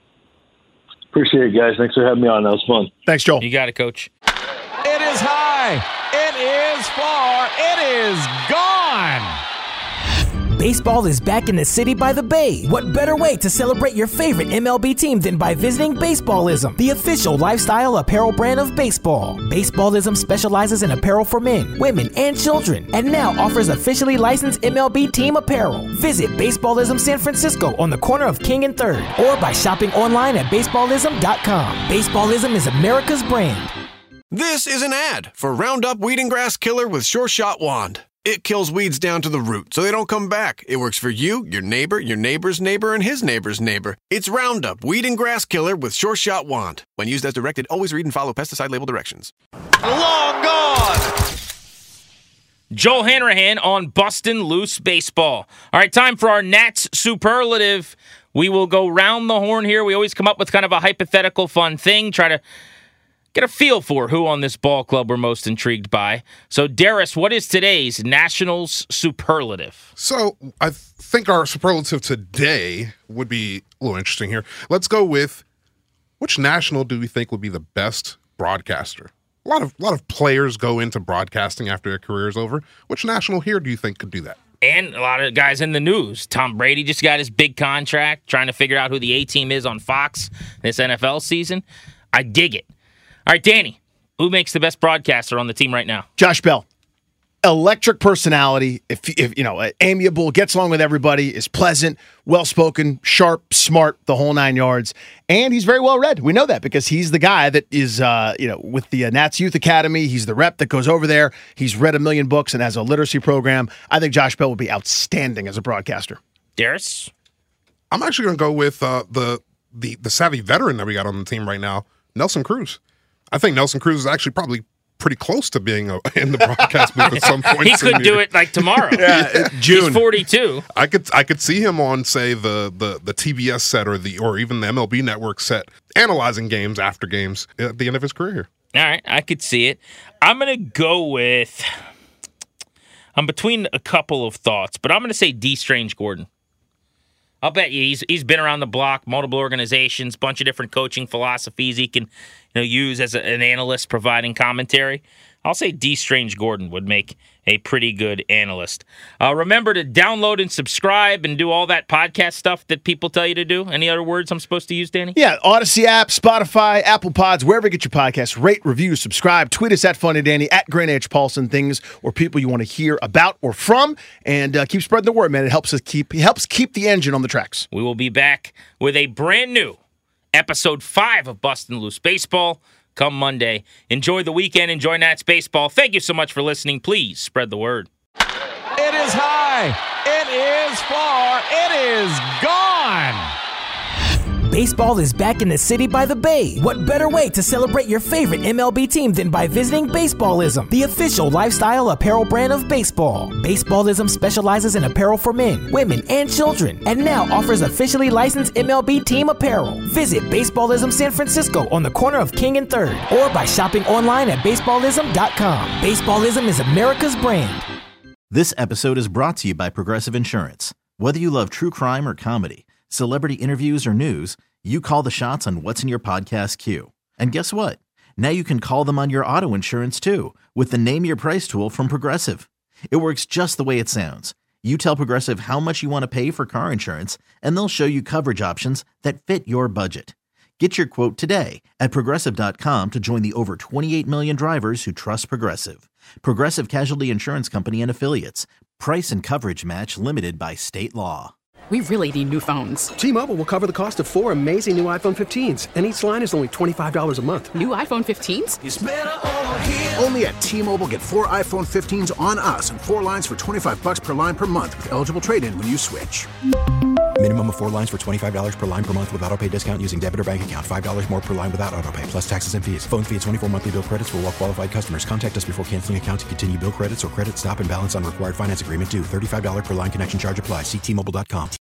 Appreciate it, guys. Thanks for having me on. That was fun. Thanks, Joel. You got it, Coach. It is high. It is far. It is gone. Baseball is back in the city by the bay. What better way to celebrate your favorite M L B team than by visiting Baseballism, the official lifestyle apparel brand of baseball. Baseballism specializes in apparel for men, women, and children, and now offers officially licensed M L B team apparel. Visit Baseballism San Francisco on the corner of King and third, or by shopping online at baseballism dot com. Baseballism is America's brand. This is an ad for Roundup Weed and Grass Killer with Sure Shot Wand. It kills weeds down to the root, so they don't come back. It works for you, your neighbor, your neighbor's neighbor, and his neighbor's neighbor. It's Roundup Weed and Grass Killer with Sure Shot Wand. When used as directed, always read and follow pesticide label directions. Long gone. Joel Hanrahan on Bustin' Loose Baseball. All right, time for our Nats superlative. We will go round the horn here. We always come up with kind of a hypothetical fun thing, try to get a feel for who on this ball club we're most intrigued by. So, Darius, what is today's Nationals superlative? So, I think our superlative today would be a little interesting here. Let's go with which National do we think would be the best broadcaster? A lot of a lot of players go into broadcasting after their career is over. Which National here do you think could do that? And a lot of guys in the news. Tom Brady just got his big contract, trying to figure out who the A-team is on Fox this N F L season. I dig it. All right, Danny, who makes the best broadcaster on the team right now? Josh Bell. Electric personality, if, if you know, amiable, gets along with everybody, is pleasant, well-spoken, sharp, smart, the whole nine yards. And he's very well-read. We know that because he's the guy that is, uh, you know, with the uh, Nats Youth Academy. He's the rep that goes over there. He's read a million books and has a literacy program. I think Josh Bell would be outstanding as a broadcaster. Darius? I'm actually going to go with uh, the, the the savvy veteran that we got on the team right now, Nelson Cruz. I think Nelson Cruz is actually probably pretty close to being a, in the broadcast booth at some point. He could do it like tomorrow. Yeah, June. He's forty-two. I could I could see him on, say, the the the T B S set or the or even the M L B Network set, analyzing games after games at the end of his career. All right, I could see it. I'm gonna go with. I'm between a couple of thoughts, but I'm gonna say D. Strange Gordon. I'll bet you he's he's been around the block, multiple organizations, bunch of different coaching philosophies he can, you know, use as a, an analyst providing commentary. I'll say D. Strange Gordon would make a pretty good analyst. Uh, remember to download and subscribe and do all that podcast stuff that people tell you to do. Any other words I'm supposed to use, Danny? Yeah, Odyssey app, Spotify, Apple Pods, wherever you get your podcasts. Rate, review, subscribe. Tweet us at Funny Danny, at Grant H. Paulson, things or people you want to hear about or from. And uh, keep spreading the word, man. It helps us keep it helps keep the engine on the tracks. We will be back with a brand new episode five of Bustin' Loose Baseball come Monday. Enjoy the weekend. Enjoy Nats baseball. Thank you so much for listening. Please spread the word. It is high. It is far. It is gone. Baseball is back in the city by the bay. What better way to celebrate your favorite M L B team than by visiting Baseballism, the official lifestyle apparel brand of baseball. Baseballism specializes in apparel for men, women, and children, and now offers officially licensed M L B team apparel. Visit Baseballism San Francisco on the corner of King and third, or by shopping online at baseballism dot com. Baseballism is America's brand. This episode is brought to you by Progressive Insurance. Whether you love true crime or comedy, celebrity interviews or news, you call the shots on what's in your podcast queue. And guess what? Now you can call them on your auto insurance too with the Name Your Price tool from Progressive. It works just the way it sounds. You tell Progressive how much you want to pay for car insurance, and they'll show you coverage options that fit your budget. Get your quote today at Progressive dot com to join the over twenty-eight million drivers who trust Progressive. Progressive Casualty Insurance Company and Affiliates. Price and coverage match limited by state law. We really need new phones. T-Mobile will cover the cost of four amazing new iPhone fifteens, and each line is only twenty-five dollars a month. New iPhone fifteens? It's better over here. Only at T-Mobile, get four iPhone fifteens on us and four lines for twenty-five dollars per line per month with eligible trade-in when you switch. Minimum of four lines for twenty-five dollars per line per month with autopay discount using debit or bank account. five dollars more per line without autopay, plus taxes and fees. Phone fee at twenty-four monthly bill credits for well-qualified customers. Contact us before canceling account to continue bill credits or credit stop and balance on required finance agreement due. thirty-five dollars per line connection charge applies. See T Mobile dot com.